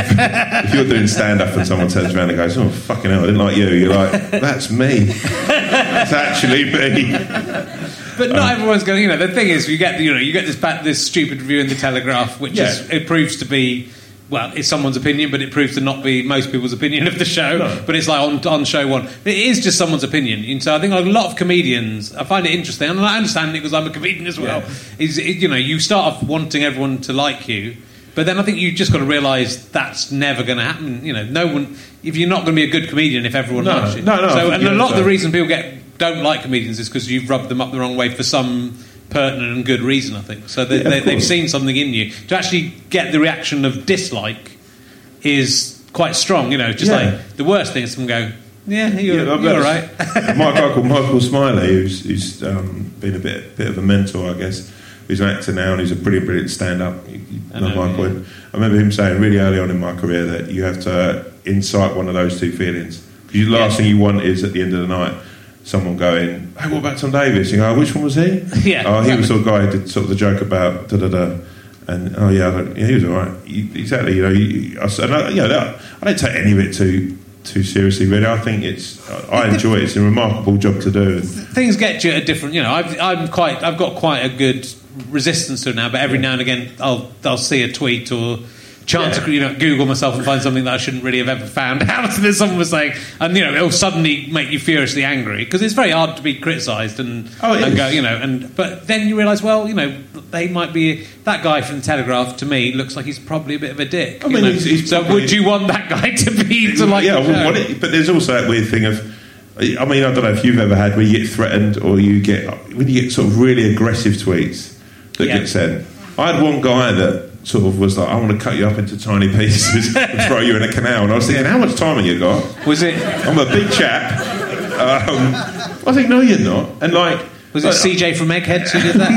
If you're doing stand-up and someone turns around and goes, oh fucking hell, I didn't like you, you're like, that's me. It's actually me. But not everyone's going. The thing is, you get this stupid review in the Telegraph, which it proves to be. Well, it's someone's opinion, but it proves to not be most people's opinion of the show. No. But it's like on show one. It is just someone's opinion. So I think a lot of comedians, I find it interesting, and I understand it because I'm a comedian as well, you start off wanting everyone to like you, but then I think you've just got to realise that's never going to happen. No one, if you're not going to be a good comedian if everyone likes you. No. So, and a lot of the reason people don't like comedians is because you've rubbed them up the wrong way for some pertinent and good reason, I think. So they've seen something in you. To actually get the reaction of dislike is quite strong, like the worst thing is someone go, you're all right. My guy called Michael Smiley, who's been a bit of a mentor, I guess, who's an actor now and who's a brilliant stand-up. You know my point. I remember him saying really early on in my career that you have to incite one of those two feelings. Because the last thing you want is, at the end of the night, someone going, "Hey, what about Tom Davis?" You go, "Oh, which one was he?" Yeah. Oh, he was the guy who did sort of the joke about da-da-da. And, oh, yeah, he was all right. Exactly, I don't take any of it too seriously, really. I think I enjoy it. It's a remarkable job to do. Things get you at a different. I've got quite a good resistance to it now. But every now and again, I'll see a tweet or chance to Google myself and find something that I shouldn't really have ever found out that someone was saying, and it'll suddenly make you furiously angry because it's very hard to be criticised and go, but then you realise, well, they might be that guy from the Telegraph. To me, looks like he's probably a bit of a dick. I mean, he's so would you want that guy to be to like? Yeah, but there's also that weird thing of, I mean, I don't know if you've ever had where you get threatened or when you get sort of really aggressive tweets that get sent. I had one guy that sort of was like, "I want to cut you up into tiny pieces and throw you in a canal." And I was thinking, how much time have you got? Was it? I'm a big chap. I think, no, you're not. And was it CJ from Eggheads who did that?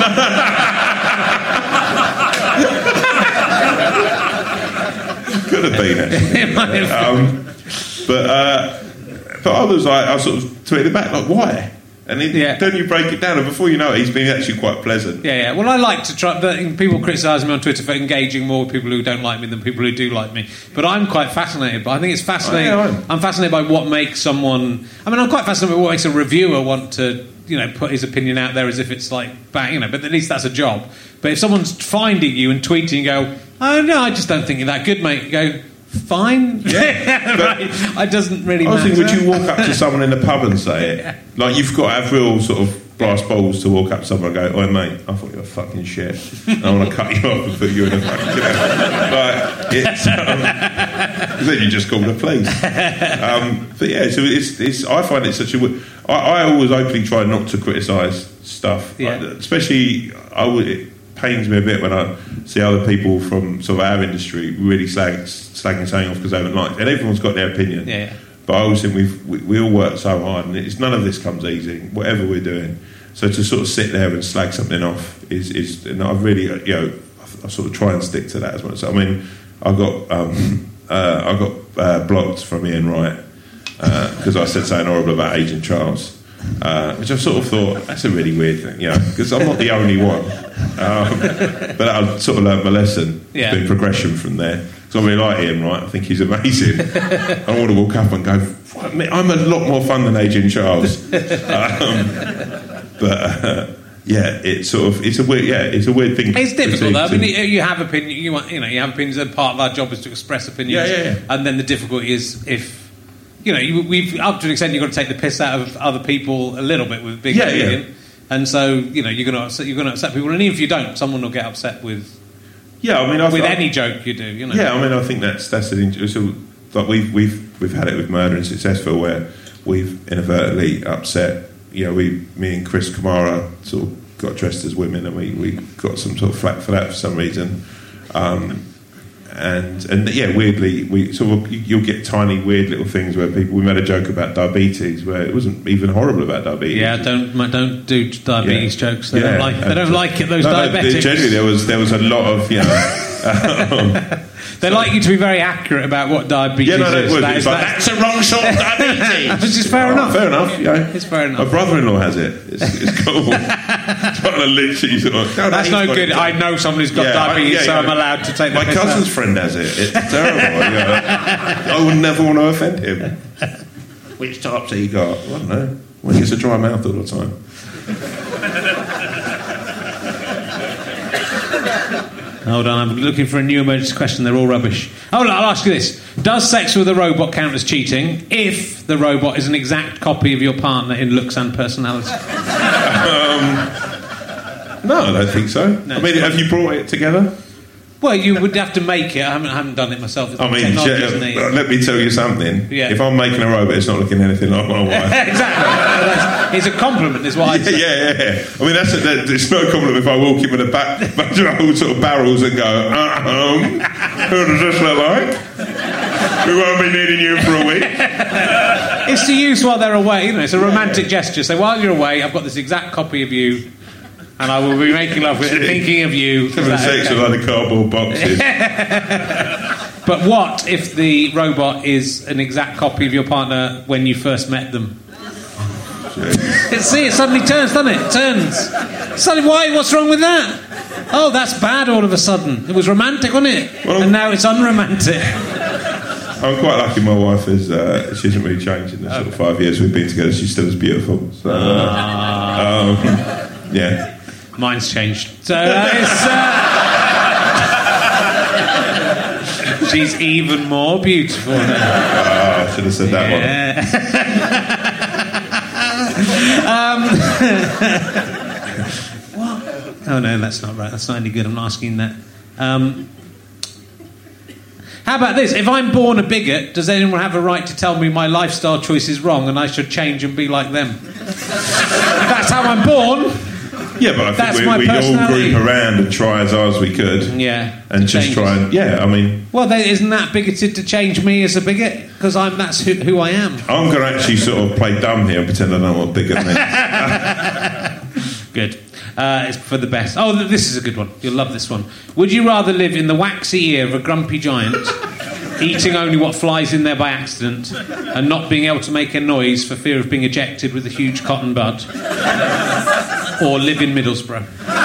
Could have been actually. It might have been. But others, I sort of tweeted back like, "Why?" And then you break it down, and before you know it, he's been actually quite pleasant. Yeah. Well, I like to try. People criticise me on Twitter for engaging more with people who don't like me than people who do like me. But I'm quite fascinated. I think it's fascinating. I'm fascinated by what makes someone. I mean, I'm quite fascinated by what makes a reviewer want to, put his opinion out there as if it's like bang, But at least that's a job. But if someone's finding you and tweeting, and go, "Oh no, I just don't think you're that good, mate." You go, fine. Yeah, right. It doesn't really matter. I was thinking, would you walk up to someone in the pub and say it? Like, you've got to have real sort of brass balls to walk up to someone and go, "Oi, mate, I thought you were fucking shit. And I want to cut you off and put you in a fucking..." Because then you just call the police. But yeah, so it's. I find it such a... I always openly try not to criticise stuff. Yeah. Especially, it pains me a bit when I see other people from sort of our industry really slagging something off because they haven't liked it. And everyone's got their opinion. Yeah. But I always think we all work so hard, and none of this comes easy, whatever we're doing. So to sort of sit there and slag something off is and I really, I sort of try and stick to that as well. So I mean, I got blocked from Ian Wright because I said something horrible about Agent Charles. Which I sort of thought, that's a really weird thing, because I'm not the only one. But I sort of learned my lesson. Yeah. It's been progression from there. So I really like Ian Wright. I think he's amazing. I want to walk up and go, I'm a lot more fun than Agent Charles. It's a weird thing. It's difficult though. I mean, you have opinion. You have opinions, and part of our job is to express opinions. Yeah. And then the difficulty is if. We've up to an extent you've got to take the piss out of other people a little bit with big opinion, and so you're going to upset people, and even if you don't, someone will get upset with. Yeah, I mean, with any joke you do, Yeah, I mean, I think that's like we've had it with Murder and Successful where we've inadvertently upset. Me and Chris Kamara sort of got dressed as women, and we got some sort of flack for that for some reason. Weirdly, you'll get tiny weird little things where we made a joke about diabetes where it wasn't even horrible about diabetes. Yeah, don't do diabetes jokes. They don't like it. Those diabetics. Generally, there was a lot of They like you to be very accurate about what diabetes is. That's a wrong sort of diabetes. Which is fair enough. Fair enough. It's fair enough. My brother-in-law has it. It's cool. Trying to literally sort of, that's no good. I know someone who's got diabetes, so I'm allowed to take. My cousin's friend has it. It's terrible. I would never want to offend him. Which types have you got? I don't know. Well, he gets a dry mouth all the time. Hold on, I'm looking for a new emergency question. They're all rubbish. Oh, no, I'll ask you this. Does sex with a robot count as cheating if the robot is an exact copy of your partner in looks and personality? No, I don't think so. No. I mean, have you brought it together? Well, you would have to make it. I haven't done it myself. Let me tell you something. Yeah. If I'm making a robot, it's not looking anything like my wife. Exactly. It's a compliment, is what I'd say. Yeah. I mean, it's no compliment if I walk in with a bunch of old sort of barrels and go, who does this look like? We won't be needing you for a week. It's to use while they're away. It's a romantic gesture. So while you're away, I've got this exact copy of you. and I will be making love with it, thinking of you. Having sex with other cardboard boxes. But what if the robot is an exact copy of your partner when you first met them? See, it suddenly turns, doesn't it? It turns. Suddenly, why? What's wrong with that? Oh, that's bad all of a sudden. It was romantic, wasn't it? Well, and now it's unromantic. I'm quite lucky my wife is, she hasn't really changed in the sort of 5 years we've been together. She's still as beautiful. So, yeah. Mine's changed. So she's even more beautiful now. I should have said that one. What? Oh no, that's not right. That's not any good. I'm not asking that. How about this? If I'm born a bigot, does anyone have a right to tell me my lifestyle choice is wrong and I should change and be like them? That's how I'm born. Yeah, but I think we all group around and try as hard as we could. Yeah. And just try and... Yeah, I mean... Well, isn't that bigoted to change me as a bigot? Because that's who I am. I'm going to actually sort of play dumb here and pretend I don't know what bigot means. Good. It's for the best. Oh, this is a good one. You'll love this one. Would you rather live in the waxy ear of a grumpy giant, eating only what flies in there by accident, and not being able to make a noise for fear of being ejected with a huge cotton bud, or live in Middlesbrough?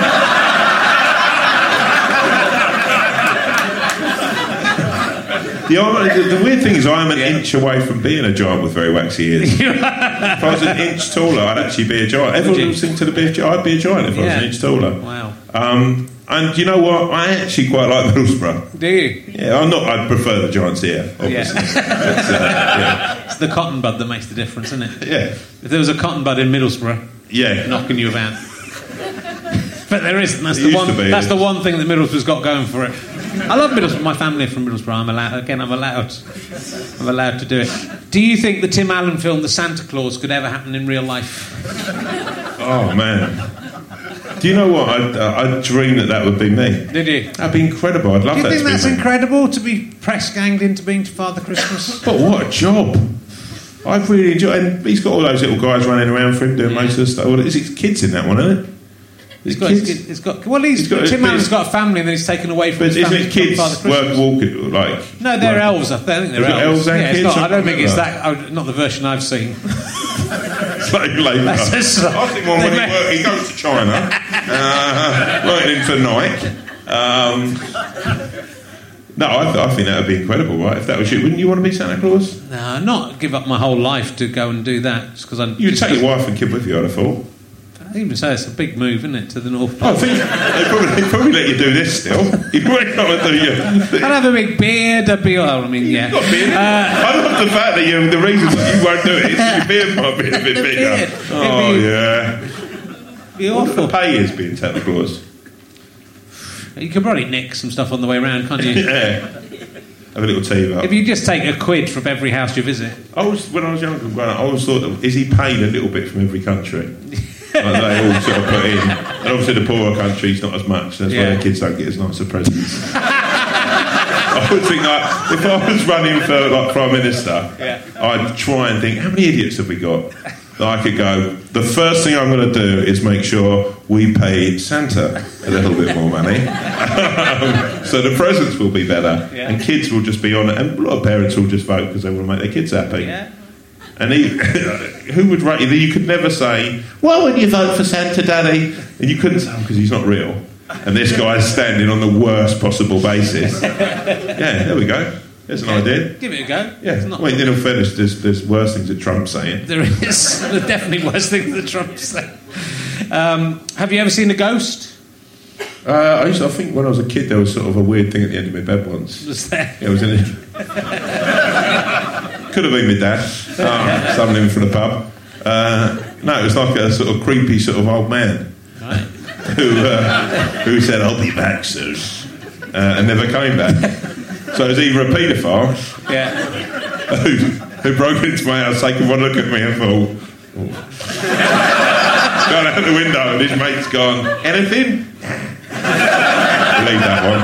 The weird thing is I'm an inch away from being a giant with very waxy ears. If I was an inch taller, I'd actually be a giant. Everyone would think to the beef, I'd be a giant if I was an inch taller. Wow. And you know what? I actually quite like Middlesbrough. Do you? Yeah, I prefer the giant's ear, obviously. Yeah. It's the cotton bud that makes the difference, isn't it? Yeah. If there was a cotton bud in Middlesbrough, knocking you about. But there isn't. That's the one thing that Middlesbrough's got going for it. I love Middlesbrough. My family are from Middlesbrough. I'm allowed to do it. Do you think the Tim Allen film, The Santa Claus, could ever happen in real life? Oh man. Do you know what? I dreamed that would be me. Did you? That'd be incredible. I'd love that. Do you think that's incredible, to be press ganged into being Father Christmas? But what a job! I've really enjoyed. And he's got all those little guys running around for him doing most of the stuff. It's kids in that one, isn't it? Tim Allen's got a family and then he's taken away from his family. Isn't it kids walking like? No, they're elves. I think they're elves. And kids. I don't think it's that. Not the version I've seen. Slave labour. I think one when he goes to China, working for Nike. No, I think that would be incredible, right? If that was you, wouldn't you want to be Santa Claus? No, not give up my whole life to go and do that. Just because you'd take your wife and kid with you, I'd have thought. Even so, it's a big move, isn't it, to the North Pole? I think they'd probably let you do this still. You might not do you. I'd have a big beard. Yeah. You've got a beard. I love the fact that the reason that you won't do it is your beard might be a bit bigger. Be awful. What the pay is being Santa Claus? You could probably nick some stuff on the way around, can't you? Yeah. Have a little tea up. If you just take a quid from every house you visit. When I was younger, I always thought, is he paid a little bit from every country? Like they all sort of put in, and obviously the poorer countries not as much. That's why the kids don't get as nice a presents. I would think that if I was running for Prime Minister, I'd try and think, how many idiots have we got? That I could go, the first thing I'm going to do is make sure we pay Santa a little bit more money, so the presents will be better, and kids will just be on it, and a lot of parents will just vote because they want to make their kids happy. Yeah. And who would rate you? You could never say, "Why wouldn't you vote for Santa, Daddy?" And you couldn't say, because he's not real. And this guy's standing on the worst possible basis. Yeah, there we go. There's an idea. Give it a go. Yeah. In all fairness, there's worse things that Trump's saying. There is. There's definitely worse things that Trump's saying. Have you ever seen a ghost? I think when I was a kid, there was sort of a weird thing at the end of my bed once. Was there? Yeah, it was in it. Could have been my dad. Summoning him from the pub. No, it was like a sort of creepy sort of old man. Right. Who said, "I'll be back soon," and never came back. So it was either a paedophile who broke into my house, taken one look at me and thought, gone out the window, and his mate's gone, "Anything?" Leave that one.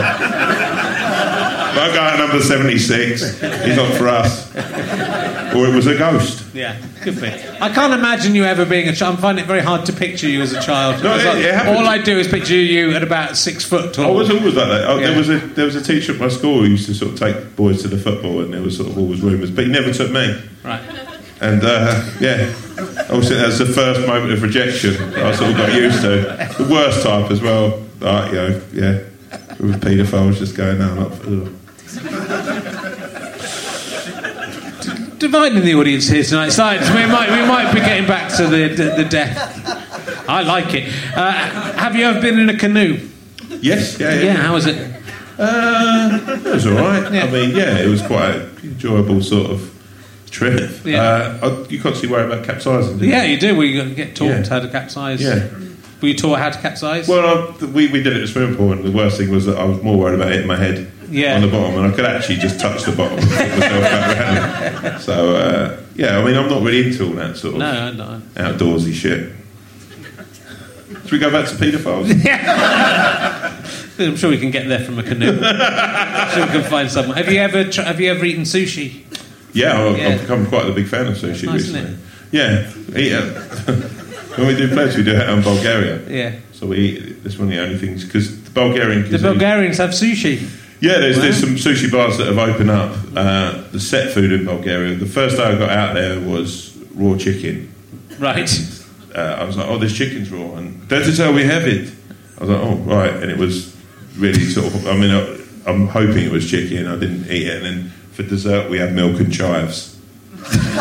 But I go out number 76. He's not for us. Or it was a ghost. Yeah, good for you. I can't imagine you ever being a child. I find it very hard to picture you as a child. No, all I do is picture you at about 6 foot tall. I was always like that. There was a teacher at my school who used to sort of take boys to the football, and there was sort of always rumours, but he never took me. Right. And obviously that was the first moment of rejection I sort of got used to. The worst type as well. Like, with paedophiles just going, no, not for. Dividing the audience here tonight. So we might be getting back to the death. I like it. Have you ever been in a canoe? Yes. Yeah. How was it? It was all right. Yeah. I mean, it was quite an enjoyable sort of trip. Yeah. You constantly worry about capsizing. Yeah, you do. We get taught how to capsize. Yeah. Were you taught how to capsize? Well, we did it at the swimming pool, and the worst thing was that I was more worried about hitting my head on the bottom, and I could actually just touch the bottom and put myself back around. So, I mean, I'm not really into all that sort of outdoorsy shit. Should we go back to paedophiles? I'm sure we can get there from a canoe. Sure we can find someone. Have you ever eaten sushi? Yeah, I've become quite a big fan of sushi recently. Isn't Yeah. When we do places, we do it in Bulgaria. Yeah. So we eat. That's one of the only things, because the Bulgarian cuisine. The Bulgarians have sushi. Yeah, there's some sushi bars that have opened up. The set food in Bulgaria. The first day I got out there was raw chicken. Right. I was like, oh, this chicken's raw, and that is how we have it. I was like, oh, right, and it was really sort of. I mean, I'm hoping it was chicken. I didn't eat it, and then for dessert we had milk and chives. And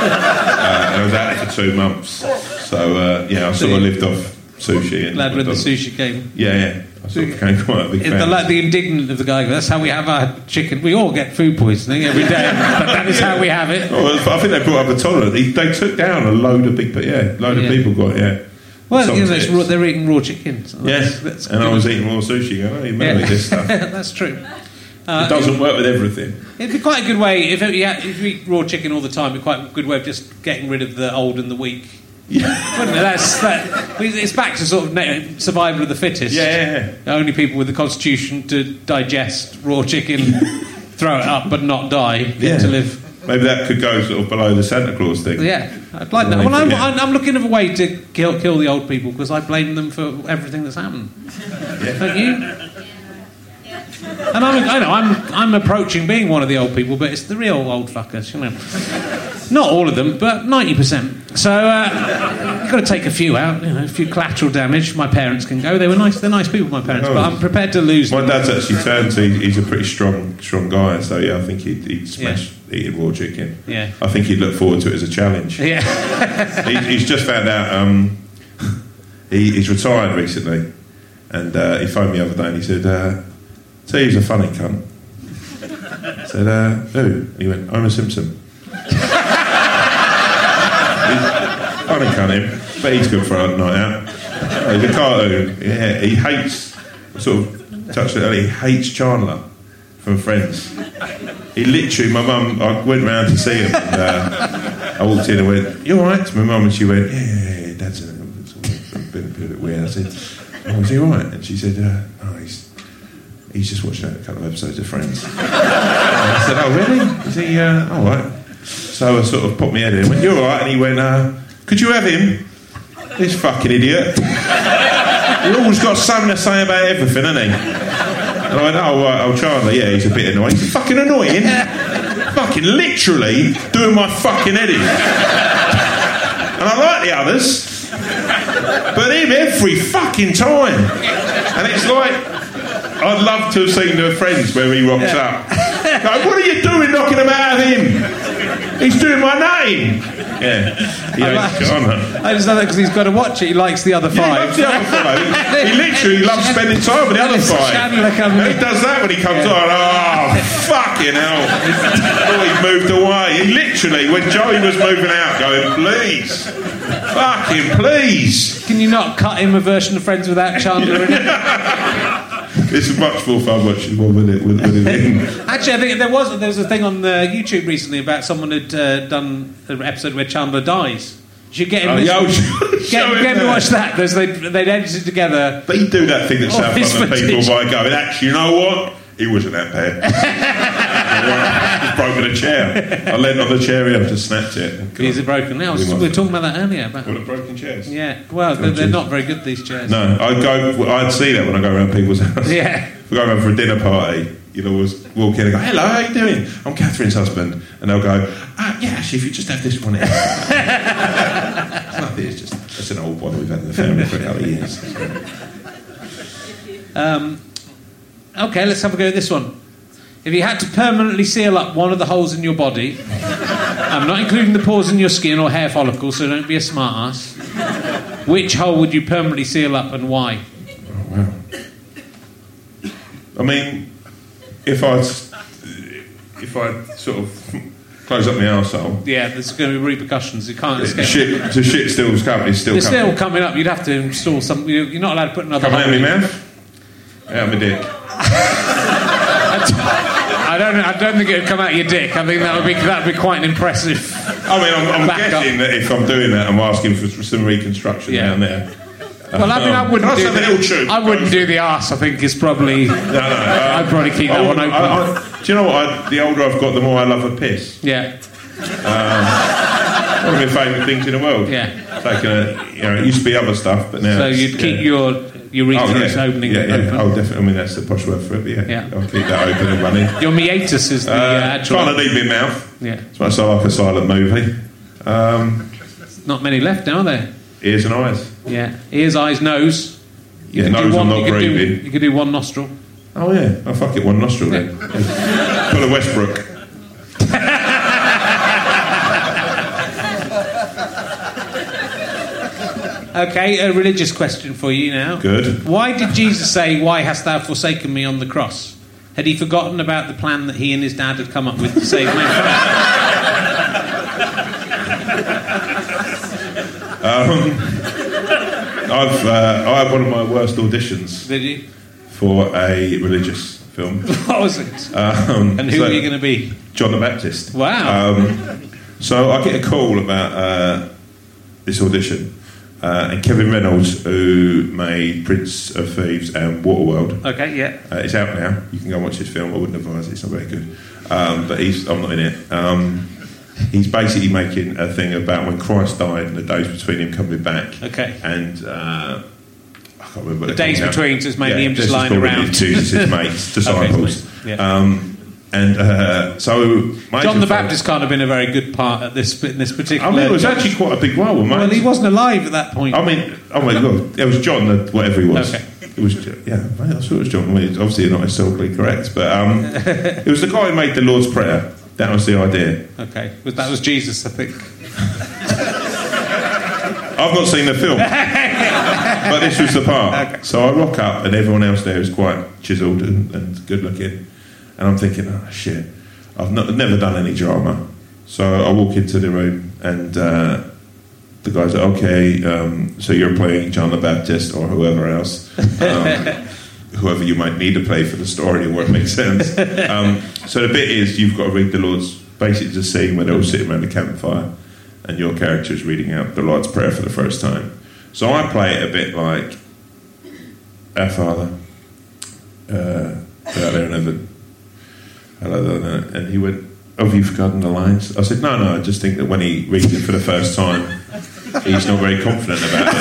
I was out there for 2 months. So, I sort of lived off sushi. And glad when the sushi came. Yeah. I sort of became quite a big fan. Like the indignant of the guy, that's how we have our chicken. We all get food poisoning every day, but that is how we have it. Oh, I think they brought up a tolerance. They took down a load of people got, Well, they're eating raw chicken. So that's and I was eating raw sushi. I don't even know this stuff. That's true. It doesn't work with everything. It'd be quite a good way, if you eat raw chicken all the time, it'd be quite a good way of just getting rid of the old and the weak. Yeah. Wouldn't it? It's back to sort of survival of the fittest. Yeah. Only people with the constitution to digest raw chicken, throw it up but not die, get to live. Maybe that could go sort of below the Santa Claus thing. Yeah, I'd like that. Well, I'm looking for a way to kill the old people, because I blame them for everything that's happened. Yeah. Don't you? And I'm approaching being one of the old people, but it's the real old fuckers, you know. Not all of them, but 90%. So you've got to take a few out, a few collateral damage. My parents can go. They're nice people, my parents, but I'm prepared to lose them. My dad's actually turned, so he's a pretty strong guy, so I think he'd smash eating raw chicken. Yeah. I think he'd look forward to it as a challenge. Yeah. He's just found out he's retired recently, and he phoned me the other day and he said, so he was a funny cunt. I said, who? And he went, Homer Simpson. Funny cunt him, but he's good for a night out. He's a cartoon. Yeah, he hates, he hates Chandler from Friends. He literally, my mum, I went round to see him, and I walked in and went, you alright? To my mum, and she went, yeah, Dad's been a bit weird. I said, oh, is he alright? And she said, oh, he's just watched a couple of episodes of Friends. And I said, oh, really? Is he alright? So I sort of popped my head in and went, you're alright? And he went, could you have him? This fucking idiot. He always got something to say about everything, hasn't he? And I went, oh, Chandler, yeah, he's a bit annoying. He's fucking annoying. Fucking literally doing my fucking head in. And I like the others, but him every fucking time. And it's like, I'd love to have seen the Friends where he rocks up. Like, what are you doing knocking about him? He's doing my name. Yeah. I just know that because he's got to watch it. He likes the other five. He loves the other five. He literally loves spending time with the other five. And he does that when he comes on. Oh, fucking hell. Oh, he moved away. He literally, when Joey was moving out, going, please. Fucking please. Can you not cut him a version of Friends without Chandler in it? It's much more fun watching one with it in. Actually, I think there was a thing on YouTube recently about someone had done an episode where Chandler dies. You should get him. Get him to watch that. They'd edited together. But he'd do that thing that South London people by going, actually, you know what? He wasn't that bad. I've broken a chair. I leant on the chair and just snapped it. Is it broken now? We were talking about that earlier. What, broken chairs? Yeah, well, they're not very good, these chairs. No, I'd see that when I go around people's houses. Yeah. If we go around for a dinner party, you'll always walk in and go, hello, how you doing? I'm Catherine's husband. And they'll go, yeah, actually, if you just have this one here. It's nothing, it's just, it's an old one we've had in the family for a couple of years. Okay, let's have a go at this one. If you had to permanently seal up one of the holes in your body, I'm not including the pores in your skin or hair follicles, so don't be a smart ass. Which hole would you permanently seal up and why? Oh, wow. I mean, if I sort of close up my arsehole... Yeah, there's going to be repercussions. You can't escape. The shit still coming. It's still coming up. You'd have to install some... You're not allowed to put another... Coming out of my mouth? Out of my dick. I don't think it would come out your dick. I think that'd be quite an impressive. I mean, I'm guessing that if I'm doing that, I'm asking for some reconstruction down there. Well, I mean, I wouldn't do the arse. I think is probably. I'd probably keep that one open. Do you know what? The older I've got, the more I love a piss. Yeah. One of my favourite things in the world. Yeah. Like it used to be other stuff, but now. So you'd keep your urethra opening open. Oh, definitely. I mean, that's the posh word for it. Yeah. I'll keep that open and running. Your meatus is the actual. Trying to leave my mouth. Yeah. It's much like a silent movie. Not many left, are there? Ears and eyes. Yeah. Ears, eyes, nose. Nose I'm not breathing. You could do one nostril. Oh yeah. Oh fuck it, one nostril then. Pull a Westbrook. Okay, a religious question for you now. Good. Why did Jesus say, "Why hast thou forsaken me" on the cross? Had he forgotten about the plan that he and his dad had come up with to save mankind? I had one of my worst auditions. Did you? For a religious film. What was it? And who were you going to be? John the Baptist. Wow. So I get a call about this audition. And Kevin Reynolds, who made Prince of Thieves and Waterworld. Okay, yeah. It's out now. You can go and watch this film. I wouldn't advise it. It's not very good. But I'm not in it. He's basically making a thing about when Christ died and the days between him coming back. Okay. And I can't remember. The days between, so it's mainly him just lying around. Jesus' mates, disciples. Okay, yeah. So John the Baptist can't have been a very good part at this particular. I mean, it was actually quite a big role. Well, he wasn't alive at that point. I mean, oh my God, it was John, whatever he was. Okay. It was, yeah, I thought it was John. I mean, it's obviously not historically correct, but it was the guy who made the Lord's Prayer. That was the idea. Okay, that was Jesus, I think. I've not seen the film, but this was the part. Okay. So I rock up, and everyone else there is quite chiselled and good looking. And I'm thinking, oh shit, I've never done any drama. So I walk into the room and the guy's like, okay, so you're playing John the Baptist or whoever else, whoever you might need to play for the story or what makes sense. So the bit is you've got to read the Lord's, basically the scene where they're all sitting around the campfire and your character is reading out the Lord's Prayer for the first time. So I play it a bit like, Our Father, out there in heaven. And he went, have you forgotten the lines? I said, no, I just think that when he reads it for the first time, he's not very confident about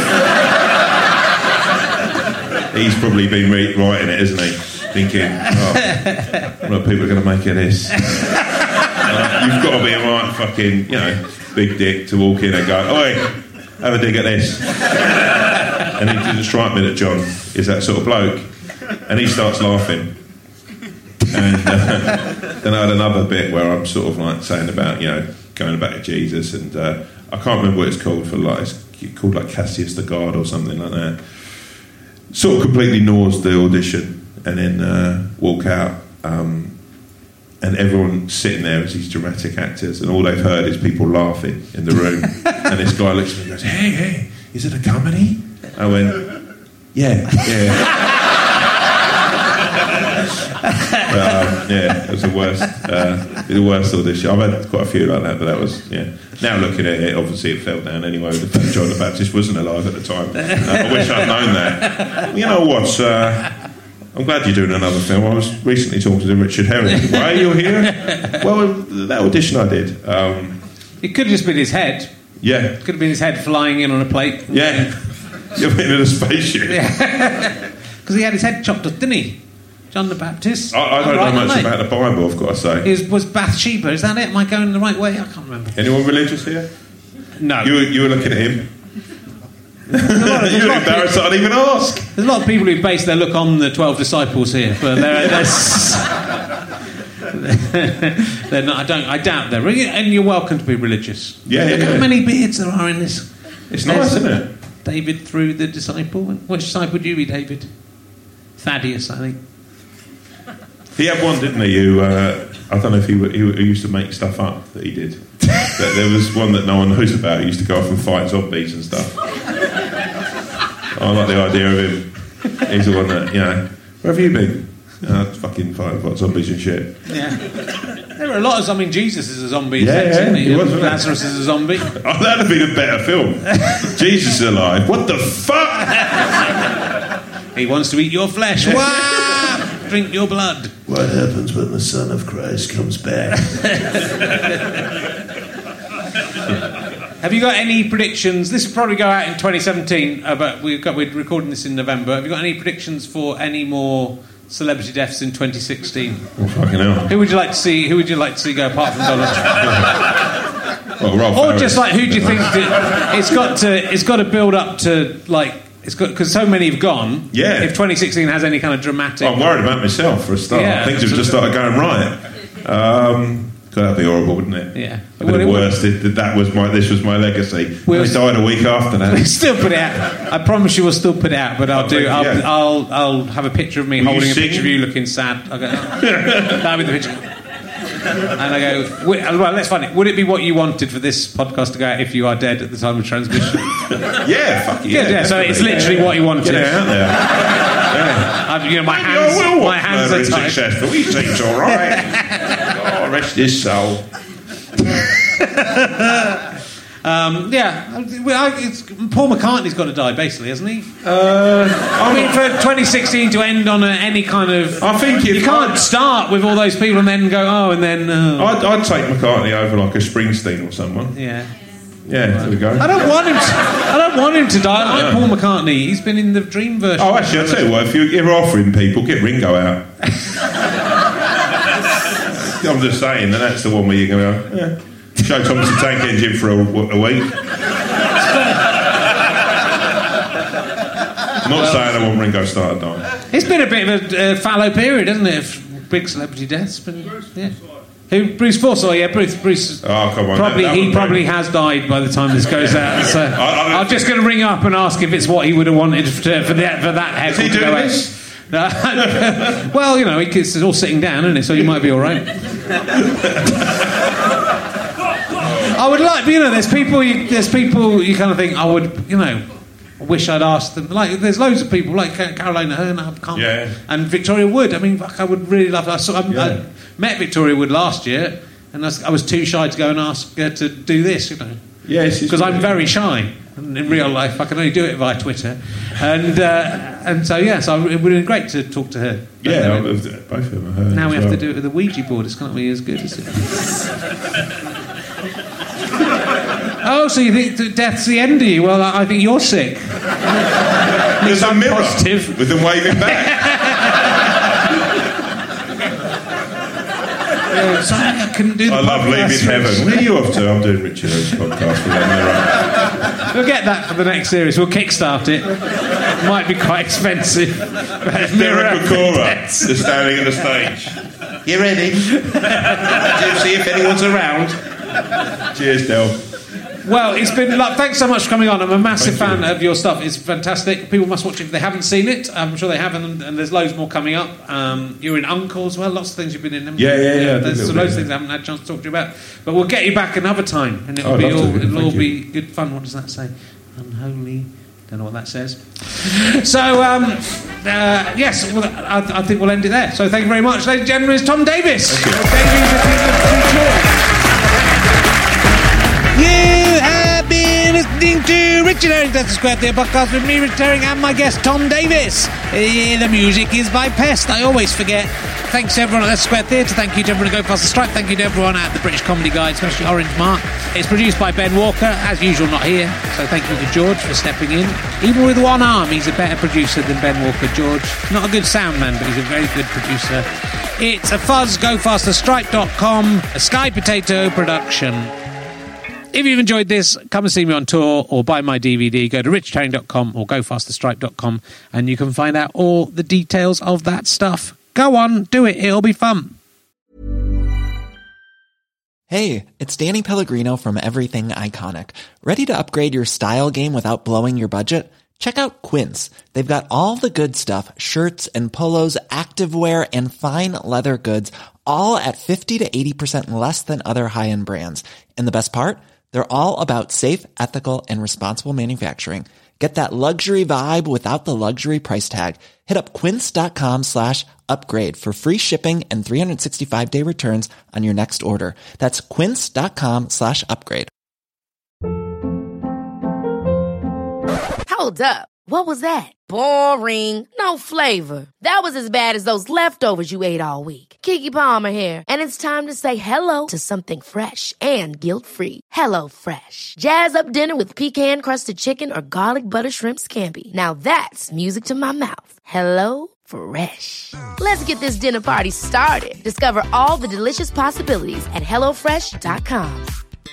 it. He's probably been writing it, isn't he? Thinking, what are people going to make of this? You've got to be a right fucking, big dick to walk in and go, oi, have a dig at this. And it didn't strike me that John is that sort of bloke. And he starts laughing. And then I had another bit where I'm sort of like saying about, going back to Jesus, and I can't remember what it's called for, like, it's called like Cassius the God or something like that. Sort of completely gnaws the audition, and then walk out, and everyone sitting there as these dramatic actors, and all they've heard is people laughing in the room. And this guy looks at me and goes, hey, is it a comedy? I went, yeah. It was the worst audition. I've had quite a few like that, but that was, Now looking at it, obviously it fell down anyway. The fact John the Baptist wasn't alive at the time. I wish I'd known that. You know what? I'm glad you're doing another film. I was recently talking to Richard Herring. Why are you here? Well, that audition I did. It could have just been his head. Yeah. It could have been his head flying in on a plate. Yeah. You've been in a spaceship. Yeah. Because he had his head chopped off, didn't he? John the Baptist. I don't know much about the Bible, I've got to say. Was Bathsheba, is that it? Am I going the right way? I can't remember. Anyone religious here? No. You were looking at him. You're embarrassed I didn't even ask. There's a lot of people who base their look on the 12 disciples here, but they're not. I doubt they're really, and you're welcome to be religious. Yeah, Look how many beards there are in this. It's nice, isn't it? David through the disciple. Which disciple would you be, David? Thaddeus, I think. He had one, didn't he? Who I don't know if he used to make stuff up that he did. There was one that no one knows about. He used to go off and fight zombies and stuff. I like the idea of him. He's the one that, where have you been? Fucking fighting zombies and shit. Yeah. There were a lot of... Jesus is a zombie. Yeah, he was, wasn't Lazarus is a zombie. Oh, that'd have been a better film. Jesus is alive. What the fuck? He wants to eat your flesh. Wow! Drink your blood. What happens when the Son of Christ comes back? Have you got any predictions? This will probably go out in 2017, but we're recording this in November. Have you got any predictions for any more celebrity deaths in 2016? Oh, fucking hell. Who would you like to see go apart from Donald Trump? Well, Rolf or Harris. just like, who do you think it's got to build up to, like, because so many have gone. Yeah. If 2016 has any kind of dramatic... I'm worried about myself for a start. Yeah, Things have just started going right. That'd be horrible, wouldn't it? Yeah. It'd be the worst. This was my legacy. They died a week after that. We'll still put it out. I promise you we'll still put it out, but I'll have a picture of me holding a picture of you looking sad. I'll go, that'll be the picture. And I go, well, let's find it. Would it be what you wanted for this podcast to go out if you are dead at the time of transmission? Yeah, fuck yeah. Yeah, so it's literally what you wanted. Get it out there. Yeah. My hands are tied. Successful. He seems all right. Oh, rest his soul. Paul McCartney's got to die, basically, hasn't he? I mean, for 2016 to end on any kind of... I think you can't start with all those people and then go, I'd take McCartney over like a Springsteen or someone. Yeah. Yeah, there we go. I don't want him to die. I like Paul McCartney. He's been in the Dream version. Oh, actually, I'll tell you what, if you're ever offering people, get Ringo out. I'm just saying, then that's the one where you're going to go, show Thomas the Tank Engine for a week. Not saying I want Ringo started dying. It's been a bit of a fallow period, hasn't it, of big celebrity deaths? Who? Bruce Forsyth, yeah, Bruce. Oh, come on. He probably has died by the time this goes out. So I'm just going to ring up and ask if it's what he would have wanted for that heckle to go out. Well, it's all sitting down, isn't it? So you might be all right. I would like, there's people you kind of think I would, I wish I'd asked them. Like, there's loads of people like Caroline Aherne, and Victoria Wood. I mean, I would really love. I met Victoria Wood last year, and I was too shy to go and ask her to do this. Yes, because I'm very shy. And in real life, I can only do it via Twitter, and so it would have been great to talk to her. Yeah, both of them are her. Now we have to do it with a Ouija board. It's can't be as good as it. Oh, so you think death's the end of you? Well, I think you're sick. There's a mirror positive with them waving back. I couldn't do the podcast. love leaving heaven. Where are you off to? I'm doing Richard Herring's podcast with that. We'll get that for the next series. We'll kickstart it. Might be quite expensive. Derek Pecora just standing at the stage. You ready? Do see if anyone's around. Cheers, Del. Well, it's been thanks so much for coming on. I'm a massive fan of your stuff. It's fantastic. People must watch it if they haven't seen it. I'm sure they haven't, and there's loads more coming up. You're in Uncle as well. Lots of things you've been in. Yeah. There's loads of things I haven't had a chance to talk to you about. But we'll get you back another time, and it'll all be good fun. What does that say? Unholy. Don't know what that says. So, yes, well, I think we'll end it there. So thank you very much. Ladies and gentlemen, it's Tom Davis. You have been listening to Richard Herring does the Square Theatre podcast with me, Richard Herring, and my guest, Tom Davis. The music is by Pest. I always forget. Thanks to everyone at the Square Theatre. Thank you to everyone at Go Past the Stripe. Thank you to everyone at the British Comedy Guide, especially Orange Mark. It's produced by Ben Walker, as usual, not here. So thank you to George for stepping in. Even with one arm, he's a better producer than Ben Walker. George, not a good sound man, but he's a very good producer. It's a Fuzz, GoFasterStripe.com, a Sky Potato production. If you've enjoyed this, come and see me on tour or buy my DVD. Go to richardherring.com or gofasterstripe.com and you can find out all the details of that stuff. Go on, do it. It'll be fun. Hey, it's Danny Pellegrino from Everything Iconic. Ready to upgrade your style game without blowing your budget? Check out Quince. They've got all the good stuff, shirts and polos, activewear, and fine leather goods, all at 50 to 80% less than other high-end brands. And the best part? They're all about safe, ethical, and responsible manufacturing. Get that luxury vibe without the luxury price tag. Hit up quince.com/upgrade for free shipping and 365-day returns on your next order. That's quince.com/upgrade. Hold up. What was that? Boring. No flavor. That was as bad as those leftovers you ate all week. Keke Palmer here. And it's time to say hello to something fresh and guilt-free. Hello Fresh. Jazz up dinner with pecan-crusted chicken or garlic butter shrimp scampi. Now that's music to my mouth. Hello Fresh. Let's get this dinner party started. Discover all the delicious possibilities at HelloFresh.com.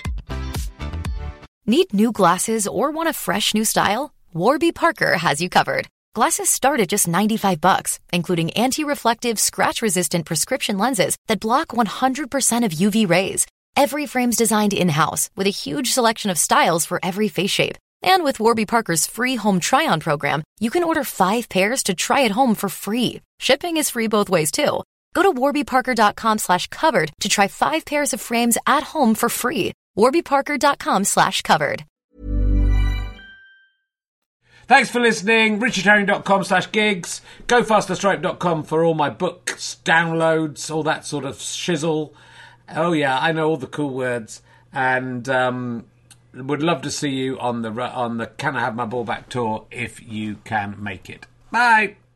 Need new glasses or want a fresh new style? Warby Parker has you covered. Glasses start at just $95, including anti-reflective, scratch-resistant prescription lenses that block 100% of UV rays. Every frame's designed in-house with a huge selection of styles for every face shape. And with Warby Parker's free home try-on program, you can order 5 pairs to try at home for free. Shipping is free both ways, too. Go to warbyparker.com/covered to try 5 pairs of frames at home for free. warbyparker.com/covered. Thanks for listening. richardherring.com/gigs. gofasterstripe.com for all my books, downloads, all that sort of shizzle. Oh yeah, I know all the cool words. And would love to see you on the Can I Have My Ball Back tour if you can make it. Bye.